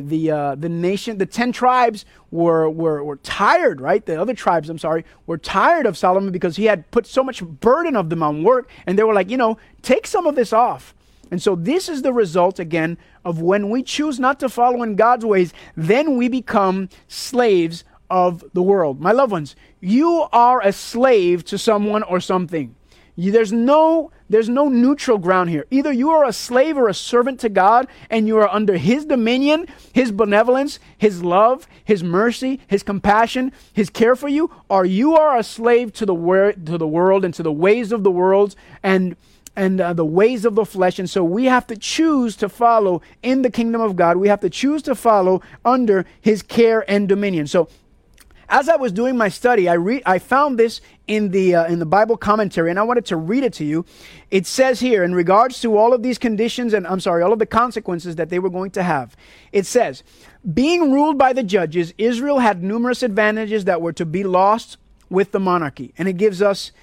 nation, the 10 tribes were tired, right? The other tribes, were tired of Solomon because he had put so much burden of them on work, and they were like, take some of this off. And so this is the result, again, of when we choose not to follow in God's ways, then we become slaves of the world. My loved ones, you are a slave to someone or something. There's no neutral ground here. Either you are a slave or a servant to God, and you are under his dominion, his benevolence, his love, his mercy, his compassion, his care for you, or you are a slave to the world and to the ways of the world and the ways of the flesh. And so we have to choose to follow in the kingdom of God. We have to choose to follow under his care and dominion. So as I was doing my study, I found this in the Bible commentary, and I wanted to read it to you. It says here, in regards to all of these conditions all of the consequences that they were going to have. It says, being ruled by the judges, Israel had numerous advantages that were to be lost with the monarchy. And it gives us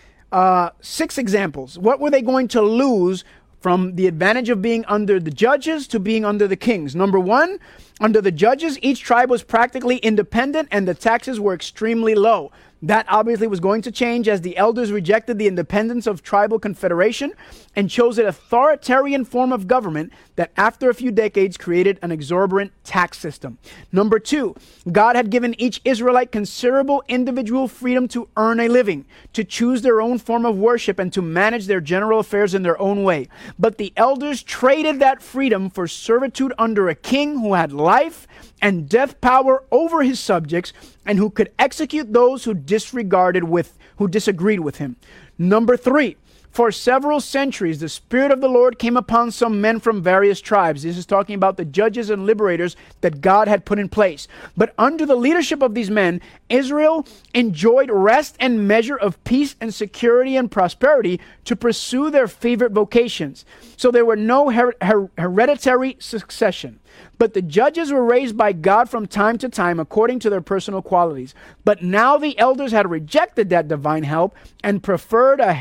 6 examples. What were they going to lose from the advantage of being under the judges to being under the kings? Number 1, under the judges, each tribe was practically independent and the taxes were extremely low. That obviously was going to change as the elders rejected the independence of tribal confederation and chose an authoritarian form of government that after a few decades created an exorbitant tax system. Number 2, God had given each Israelite considerable individual freedom to earn a living, to choose their own form of worship, and to manage their general affairs in their own way. But the elders traded that freedom for servitude under a king who had life and death power over his subjects and who could execute those who disagreed with him. Number 3, For several centuries, the Spirit of the Lord came upon some men from various tribes. This is talking about the judges and liberators that God had put in place. But under the leadership of these men, Israel enjoyed rest and measure of peace and security and prosperity to pursue their favorite vocations. So there were no hereditary succession. But the judges were raised by God from time to time according to their personal qualities. But now the elders had rejected that divine help and preferred a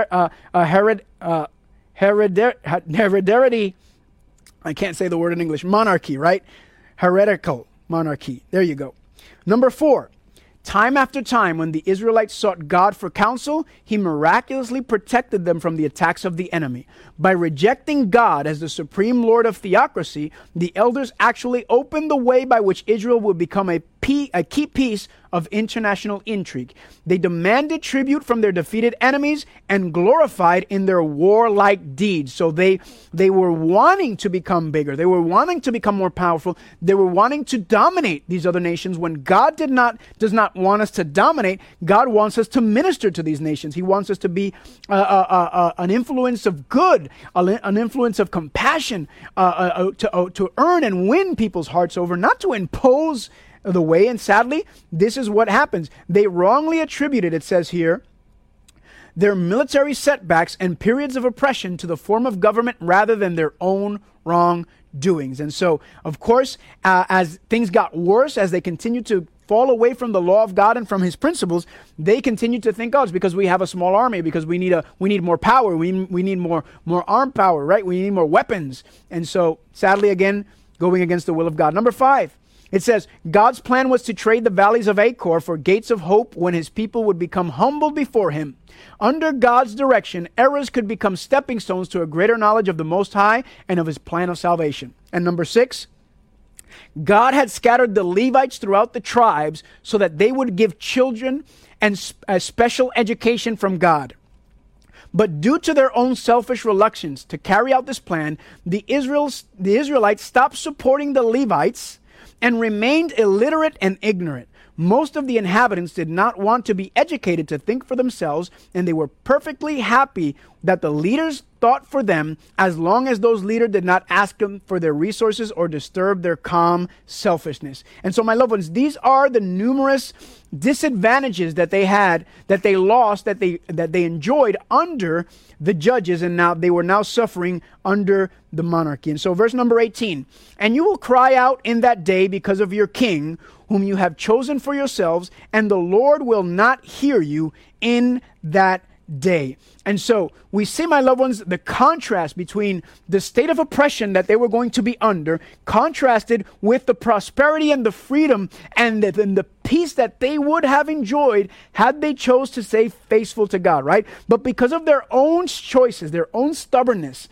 hereditary, I can't say the word in English, monarchy, right? Heretical monarchy. There you go. Number 4. Time after time, when the Israelites sought God for counsel, he miraculously protected them from the attacks of the enemy. By rejecting God as the supreme Lord of theocracy, the elders actually opened the way by which Israel would become a key piece of international intrigue. They demanded tribute from their defeated enemies and glorified in their warlike deeds. So they were wanting to become bigger. They were wanting to become more powerful. They were wanting to dominate these other nations when God does not want us to dominate. God wants us to minister to these nations. He wants us to be an influence of good, an influence of compassion, to earn and win people's hearts over, not to impose the way. And sadly, this is what happens. They wrongly attributed, it says here, their military setbacks and periods of oppression to the form of government rather than their own wrongdoings. And so, of course, as things got worse, as they continued to fall away from the law of God and from his principles, they continued to think, oh, it's because we have a small army, because we need more power, we need more armed power, right? We need more weapons. And so, sadly, again, going against the will of God. Number 5. It says, God's plan was to trade the valleys of Achor for gates of hope when his people would become humbled before him. Under God's direction, errors could become stepping stones to a greater knowledge of the Most High and of his plan of salvation. And number 6, God had scattered the Levites throughout the tribes so that they would give children and a special education from God. But due to their own selfish reluctance to carry out this plan, the Israelites stopped supporting the Levites and remained illiterate and ignorant. Most of the inhabitants did not want to be educated to think for themselves, and they were perfectly happy that the leaders thought for them as long as those leaders did not ask them for their resources or disturb their calm selfishness. And so, my loved ones, these are the numerous disadvantages that they had, that they lost, that they enjoyed under the judges, and now they were now suffering under the monarchy. And so verse number 18, and you will cry out in that day because of your king, whom you have chosen for yourselves, and the Lord will not hear you in that day. And so we see, my loved ones, the contrast between the state of oppression that they were going to be under, contrasted with the prosperity and the freedom and the peace that they would have enjoyed had they chose to stay faithful to God, right? But because of their own choices, their own stubbornness,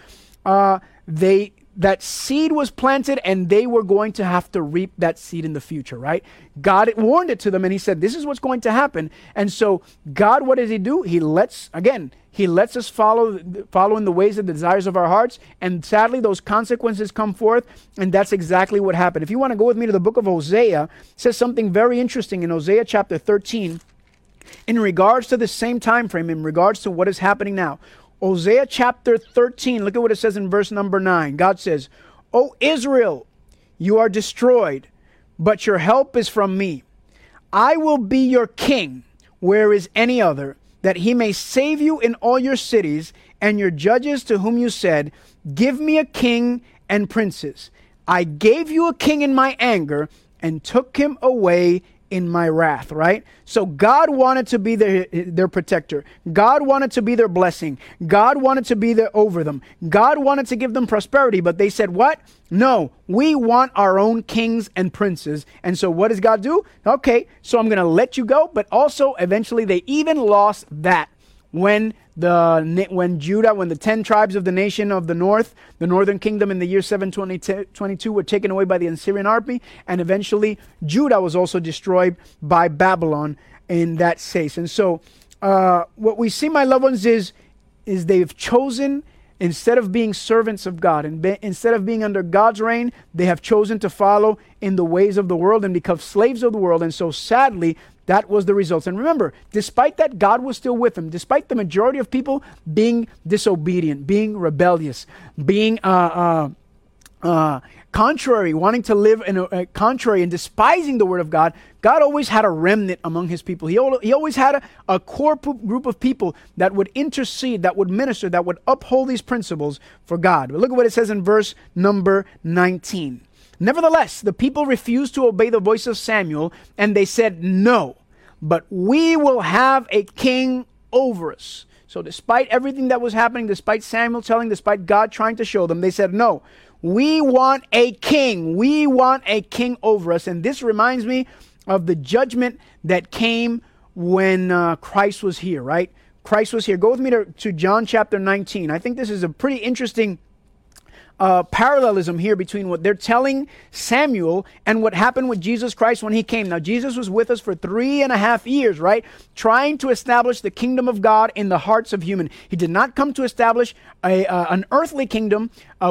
that seed was planted, and they were going to have to reap that seed in the future, right? God warned it to them, and he said, this is what's going to happen. And so God, what does he do? He lets us follow in the ways and the desires of our hearts. And sadly, those consequences come forth. And that's exactly what happened. If you want to go with me to the book of Hosea, it says something very interesting in Hosea chapter 13, in regards to the same time frame, in regards to what is happening now. Hosea chapter 13, look at what it says in verse number 9. God says, O Israel, you are destroyed, but your help is from me. I will be your king, where is any other, that he may save you in all your cities, and your judges to whom you said, give me a king and princes. I gave you a king in my anger, and took him away in my wrath, right? So God wanted to be their protector. God wanted to be their blessing. God wanted to be over them. God wanted to give them prosperity, but they said, what? No, we want our own kings and princes. And so what does God do? Okay, so I'm going to let you go, but also eventually they even lost that when the 10 tribes of the nation of the north, the northern kingdom in the year 722 were taken away by the Assyrian army, and eventually Judah was also destroyed by Babylon in that case. And so what we see, my loved ones, is they've chosen, instead of being servants of God, and instead of being under God's reign, they have chosen to follow in the ways of the world and become slaves of the world. And so sadly, That was the results. And remember, despite that, God was still with him. Despite the majority of people being disobedient, being rebellious, being contrary, wanting to live in a contrary and despising the word of God, God always had a remnant among his people. He always had a core group of people that would intercede, that would minister, that would uphold these principles for God. But look at what it says in verse number 19. Nevertheless, the people refused to obey the voice of Samuel, and they said, "No, but we will have a king over us." So despite everything that was happening, despite Samuel telling, despite God trying to show them, they said, "No, we want a king. We want a king over us." And this reminds me of the judgment that came when Christ was here, right? Christ was here. Go with me to John chapter 19. I think this is a pretty interesting parallelism here between what they're telling Samuel and what happened with Jesus Christ when he came. Now, Jesus was with us for 3.5 years, right? Trying to establish the kingdom of God in the hearts of human. He did not come to establish an earthly kingdom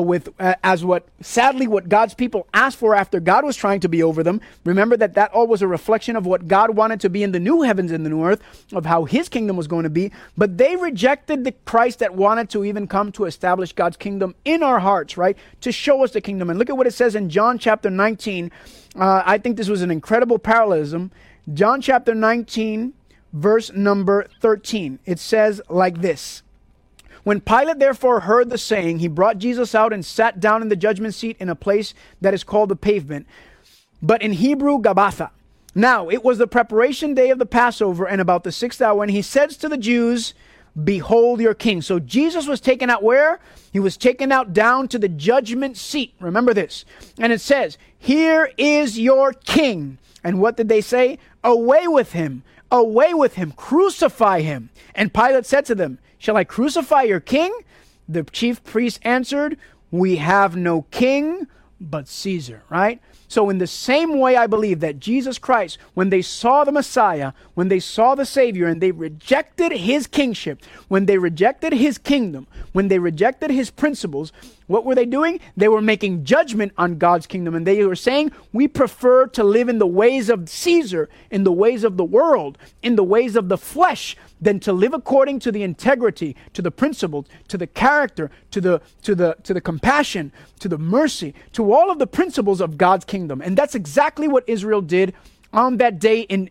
as what God's people asked for after God was trying to be over them. Remember that all was a reflection of what God wanted to be in the new heavens and the new earth, of how his kingdom was going to be. But they rejected the Christ that wanted to even come to establish God's kingdom in our hearts, right? To show us the kingdom. And look at what it says in John chapter 19. I think this was an incredible parallelism. John chapter 19, verse number 13. It says like this. When Pilate therefore heard the saying, he brought Jesus out and sat down in the judgment seat in a place that is called the Pavement, but in Hebrew, Gabbatha. Now, it was the preparation day of the Passover, and about the 6th hour, and he says to the Jews, "Behold your king." So Jesus was taken out where? He was taken out down to the judgment seat. Remember this. And it says, "Here is your king." And what did they say? "Away with him, away with him, crucify him." And Pilate said to them, "Shall I crucify your king?" The chief priests answered, "We have no king but Caesar," right? So in the same way, I believe that Jesus Christ, when they saw the Messiah, when they saw the Savior, and they rejected his kingship, when they rejected his kingdom, when they rejected his principles, what were they doing? They were making judgment on God's kingdom. And they were saying, we prefer to live in the ways of Caesar, in the ways of the world, in the ways of the flesh, than to live according to the integrity, to the principles, to the character, to the compassion, to the mercy, to all of the principles of God's kingdom. And that's exactly what Israel did on that day in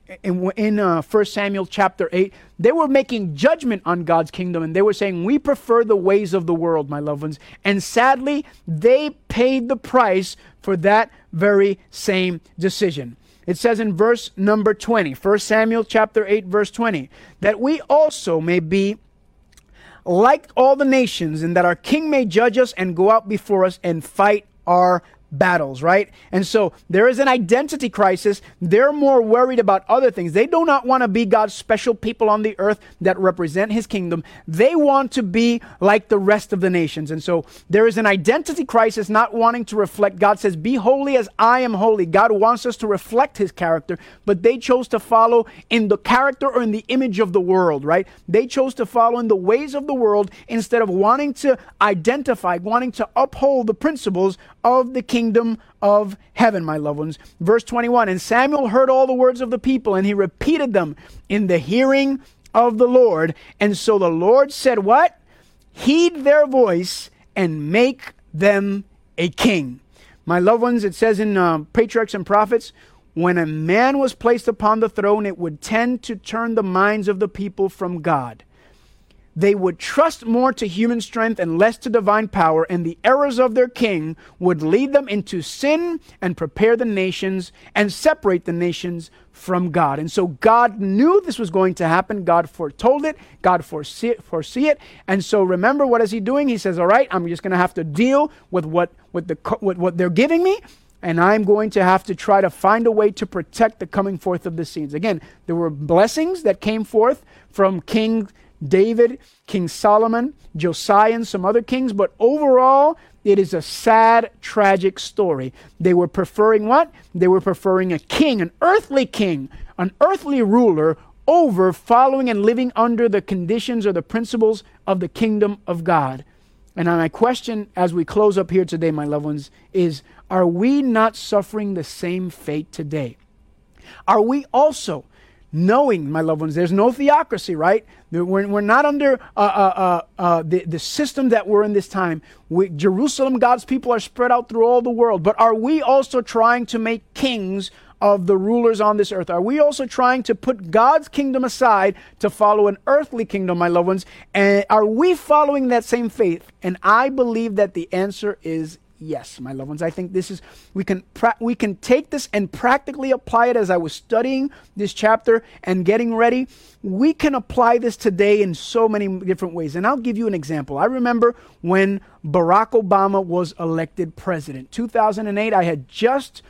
1 Samuel chapter 8. They were making judgment on God's kingdom, and they were saying, we prefer the ways of the world, my loved ones. And sadly, they paid the price for that very same decision. It says in verse number 20, 1 Samuel chapter 8, verse 20, that we also may be like all the nations, and that our king may judge us and go out before us and fight our battles, right? And so there is an identity crisis. They're more worried about other things. They do not want to be God's special people on the earth that represent his kingdom. They want to be like the rest of the nations. And so there is an identity crisis, not wanting to reflect. God says, be holy as I am holy. God wants us to reflect his character, but they chose to follow in the character or in the image of the world, right? They chose to follow in the ways of the world instead of wanting to identify, wanting to uphold the principles of the kingdom of heaven, my loved ones. Verse 21, and Samuel heard all the words of the people, and he repeated them in the hearing of the Lord. And so the Lord said, what? Heed their voice and make them a king. My loved ones, it says in Patriarchs and Prophets, when a man was placed upon the throne, it would tend to turn the minds of the people from God. They would trust more to human strength and less to divine power, and the errors of their king would lead them into sin and prepare the nations and separate the nations from God. And so God knew this was going to happen. God foretold it. God foresee it. And so remember, what is he doing? He says, all right, I'm just going to have to deal with what they're giving me, and I'm going to have to try to find a way to protect the coming forth of the scenes. Again, there were blessings that came forth from King David, King Solomon, Josiah, and some other kings, but overall, it is a sad, tragic story. They were preferring what? They were preferring a king, an earthly ruler, over following and living under the conditions or the principles of the kingdom of God. And my question as we close up here today, my loved ones, is, are we not suffering the same fate today? Are we also knowing, my loved ones, there's no theocracy, right? We're not under the system that we're in this time. Jerusalem, God's people are spread out through all the world. But are we also trying to make kings of the rulers on this earth? Are we also trying to put God's kingdom aside to follow an earthly kingdom, my loved ones? And are we following that same faith? And I believe that the answer is yes, my loved ones. I think this is, we can take this and practically apply it. As I was studying this chapter and getting ready, we can apply this today in so many different ways. And I'll give you an example. I remember when Barack Obama was elected president. 2008, I had just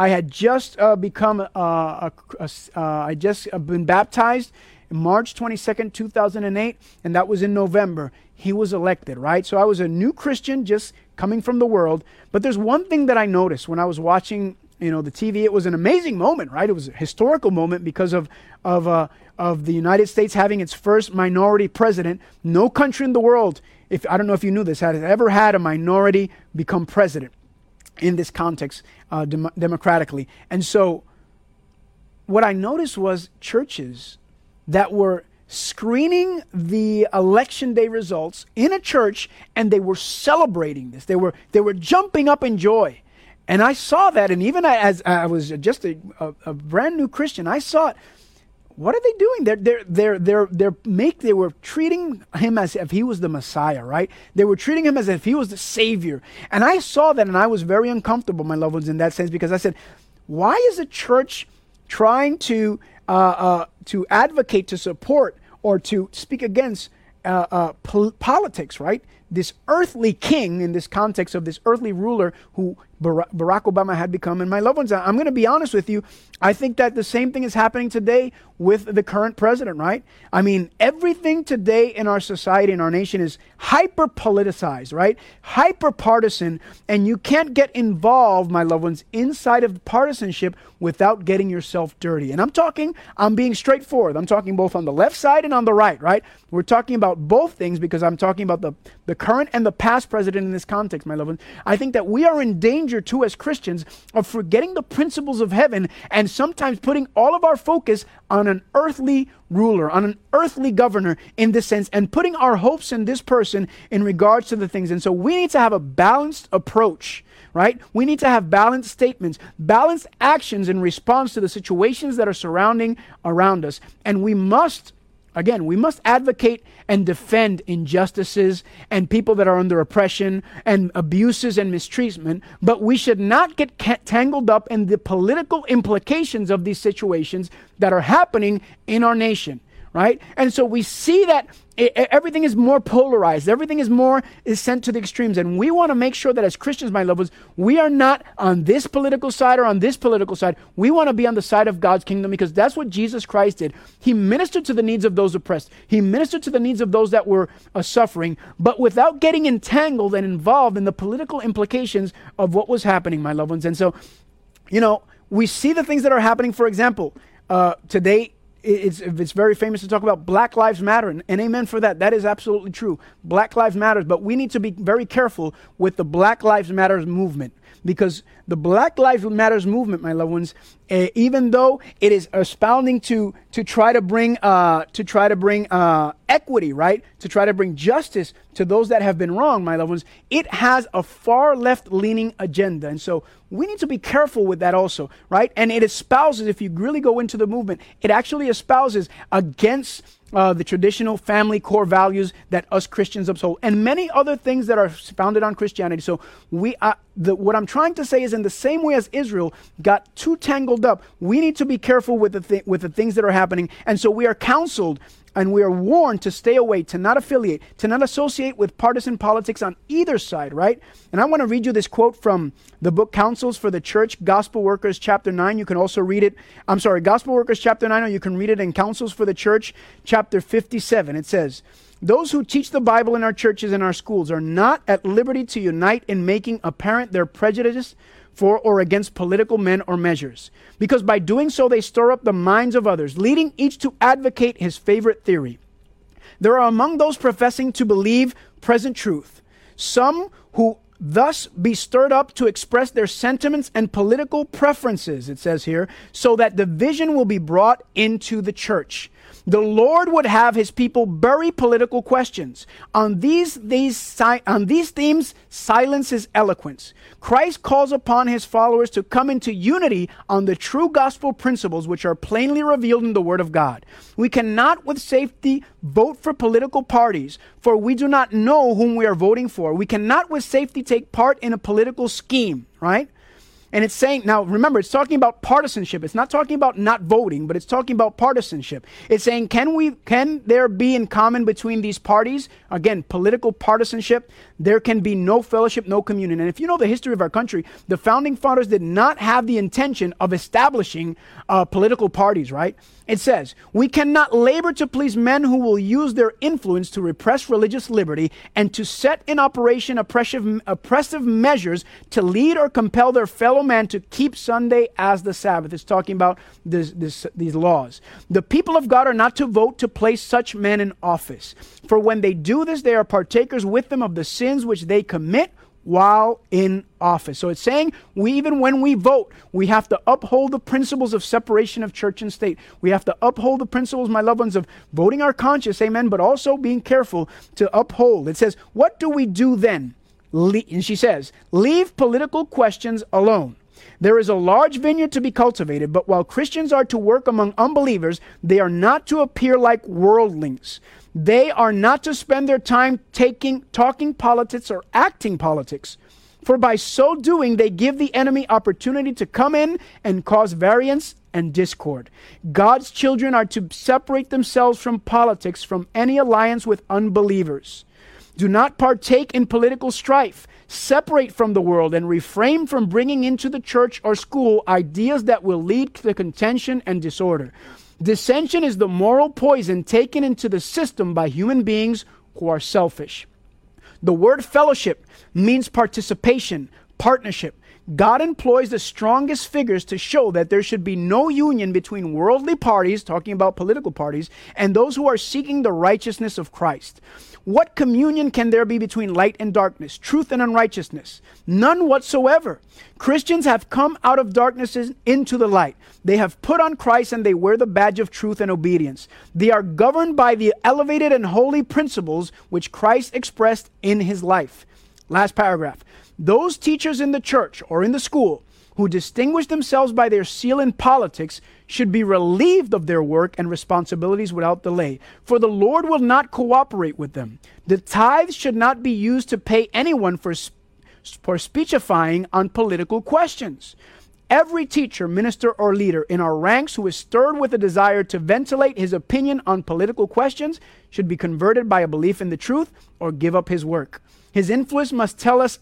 been baptized March 22nd, 2008, and that was in November. He was elected, right? So I was a new Christian, just coming from the world. But there's one thing that I noticed when I was watching, the TV. It was an amazing moment, right? It was a historical moment because of the United States having its first minority president. No country in the world, I don't know if you knew this, had ever had a minority become president in this context, democratically. And so what I noticed was churches that were screening the election day results in a church, and they were celebrating this. They were jumping up in joy. And I saw that, and even as I was just a brand new Christian, I saw it. What are they doing? They were treating him as if he was the Messiah, right? They were treating him as if he was the Savior. And I saw that, and I was very uncomfortable, my loved ones, in that sense, because I said, why is the church trying to advocate, to support, or to speak against politics, right? This earthly king, in this context of this earthly ruler who Barack Obama had become. And my loved ones, I'm going to be honest with you. I think that the same thing is happening today with the current president, right? I mean, everything today in our society, in our nation, is hyper politicized, right? Hyper partisan. And you can't get involved, my loved ones, inside of partisanship without getting yourself dirty. And I'm being straightforward. I'm talking both on the left side and on the right, right? We're talking about both things because I'm talking about the current and the past president in this context, my loved ones. I think that we are in danger too, as Christians, of forgetting the principles of heaven and sometimes putting all of our focus on an earthly ruler, on an earthly governor in this sense, and putting our hopes in this person in regards to the things. And so we need to have a balanced approach, right? We need to have balanced statements, balanced actions in response to the situations that are surrounding around us. And we must advocate and defend injustices and people that are under oppression and abuses and mistreatment, but we should not get tangled up in the political implications of these situations that are happening in our nation, right? And so we see that everything is more polarized. Everything is sent to the extremes. And we want to make sure that as Christians, my loved ones, we are not on this political side or on this political side. We want to be on the side of God's kingdom because that's what Jesus Christ did. He ministered to the needs of those oppressed. He ministered to the needs of those that were suffering, but without getting entangled and involved in the political implications of what was happening, my loved ones. And so, we see the things that are happening. For example, today, it's very famous to talk about Black Lives Matter, and amen for that. That is absolutely true. Black Lives Matter, but we need to be very careful with the Black Lives Matter movement, because the Black Lives Matter movement, my loved ones, even though it is espousing to try to bring equity, right, to try to bring justice to those that have been wronged, my loved ones, it has a far left-leaning agenda, and so we need to be careful with that also, right? And it espouses, if you really go into the movement, it actually espouses against the traditional family core values that us Christians uphold, and many other things that are founded on Christianity. So what I'm trying to say is, in the same way as Israel got too tangled up, we need to be careful with the things that are happening. And so we are counseled and we are warned to stay away, to not affiliate, to not associate with partisan politics on either side, right? And I want to read you this quote from the book Counsels for the Church, Gospel Workers, chapter 9. You can also read it. Gospel Workers, chapter 9, or you can read it in Counsels for the Church, chapter 57. It says, "Those who teach the Bible in our churches and our schools are not at liberty to unite in making apparent their prejudice for or against political men or measures, because by doing so they stir up the minds of others, leading each to advocate his favorite theory. There are among those professing to believe present truth some who thus be stirred up to express their sentiments and political preferences, it says here, so that division will be brought into the church. The Lord would have his people bury political questions. On these themes, silence is eloquence. Christ calls upon his followers to come into unity on the true gospel principles which are plainly revealed in the Word of God. We cannot with safety vote for political parties, for we do not know whom we are voting for. We cannot with safety take part in a political scheme, right? And it's saying, now remember, it's talking about partisanship. It's not talking about not voting, but it's talking about partisanship. It's saying, can there be in common between these parties? Again, political partisanship. There can be no fellowship, no communion. And if you know the history of our country, the founding fathers did not have the intention of establishing political parties, right? It says, we cannot labor to please men who will use their influence to repress religious liberty and to set in operation oppressive measures to lead or compel their fellow man to keep Sunday as the Sabbath. It's talking about these laws. The people of God are not to vote to place such men in office. For when they do this, they are partakers with them of the sins which they commit while in office. So it's saying even when we vote, we have to uphold the principles of separation of church and state. We have to uphold the principles, my loved ones, of voting our conscience, amen, but also being careful to uphold. It says, what do we do then? And she says, leave political questions alone. There is a large vineyard to be cultivated, but while Christians are to work among unbelievers, they are not to appear like worldlings. They are not to spend their time talking politics or acting politics. For by so doing, they give the enemy opportunity to come in and cause variance and discord. God's children are to separate themselves from politics, from any alliance with unbelievers. Do not partake in political strife. Separate from the world and refrain from bringing into the church or school ideas that will lead to contention and disorder. Dissension is the moral poison taken into the system by human beings who are selfish. The word fellowship means participation, partnership. God employs the strongest figures to show that there should be no union between worldly parties, talking about political parties, and those who are seeking the righteousness of Christ. What communion can there be between light and darkness, truth and unrighteousness? None whatsoever. Christians have come out of darkness into the light. They have put on Christ and they wear the badge of truth and obedience. They are governed by the elevated and holy principles which Christ expressed in his life. Last paragraph. Those teachers in the church or in the school who distinguish themselves by their zeal in politics should be relieved of their work and responsibilities without delay, for the Lord will not cooperate with them. The tithes should not be used to pay anyone for speechifying on political questions. Every teacher, minister, or leader in our ranks who is stirred with a desire to ventilate his opinion on political questions should be converted by a belief in the truth or give up his work. His influence must tell as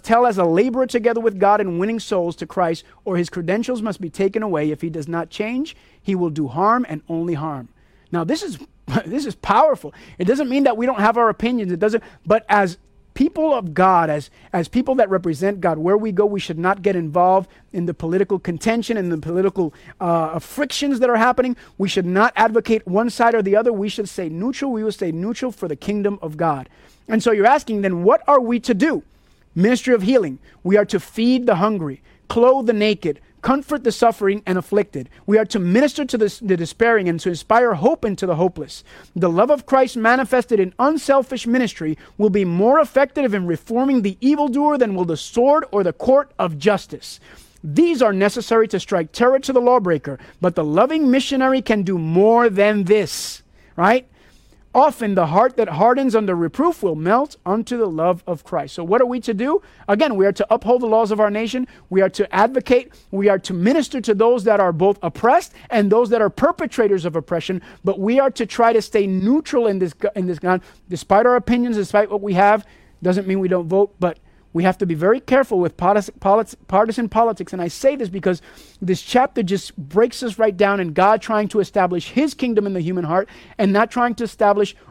a laborer together with God in winning souls to Christ, or his credentials must be taken away. If he does not change, he will do harm and only harm. Now, this is powerful. It doesn't mean that we don't have our opinions. It doesn't. But as people of God, as people that represent God, where we go, we should not get involved in the political contention and the political frictions that are happening. We should not advocate one side or the other. We should stay neutral. We will stay neutral for the kingdom of God. And so you're asking, then what are we to do? Ministry of healing. We are to feed the hungry, clothe the naked, comfort the suffering and afflicted. We are to minister to the despairing and to inspire hope into the hopeless. The love of Christ manifested in unselfish ministry will be more effective in reforming the evildoer than will the sword or the court of justice. These are necessary to strike terror to the lawbreaker, but the loving missionary can do more than this, right? Often the heart that hardens under reproof will melt unto the love of Christ. So what are we to do? Again, we are to uphold the laws of our nation. We are to advocate. We are to minister to those that are both oppressed and those that are perpetrators of oppression. But we are to try to stay neutral in this God. Despite our opinions, despite what we have, doesn't mean we don't vote, but we have to be very careful with partisan politics. And I say this because this chapter just breaks us right down in God trying to establish his kingdom in the human heart and not trying to establish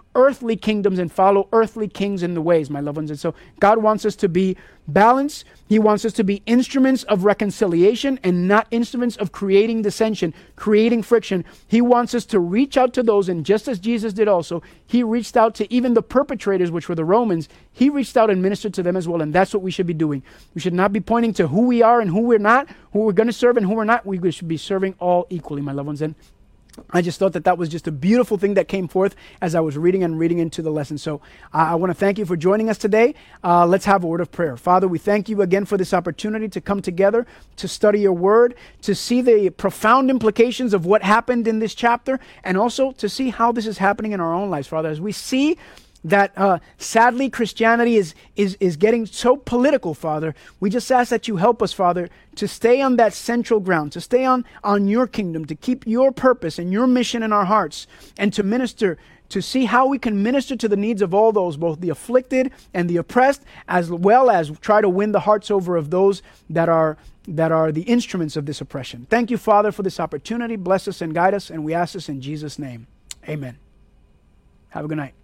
earthly kingdoms and follow earthly kings in the ways, my loved ones. And so God wants us to be balanced. He wants us to be instruments of reconciliation and not instruments of creating dissension, creating friction. He wants us to reach out to those, and just as Jesus did also, he reached out to even the perpetrators, which were the Romans. He reached out and ministered to them as well, and that's what we should be doing. We should not be pointing to who we are and who we're not, who we're going to serve and who we're not. We should be serving all equally, my loved ones. And I just thought that was just a beautiful thing that came forth as I was reading into the lesson. So I want to thank you for joining us today. Let's have a word of prayer. Father, we thank you again for this opportunity to come together, to study your word, to see the profound implications of what happened in this chapter, and also to see how this is happening in our own lives, Father. As we see that sadly Christianity is getting so political, Father, we just ask that you help us, Father, to stay on that central ground, to stay on your kingdom, to keep your purpose and your mission in our hearts, and to minister, to see how we can minister to the needs of all those, both the afflicted and the oppressed, as well as try to win the hearts over of those that are the instruments of this oppression. Thank you, Father, for this opportunity. Bless us and guide us, and we ask this in Jesus' name. Amen. Have a good night.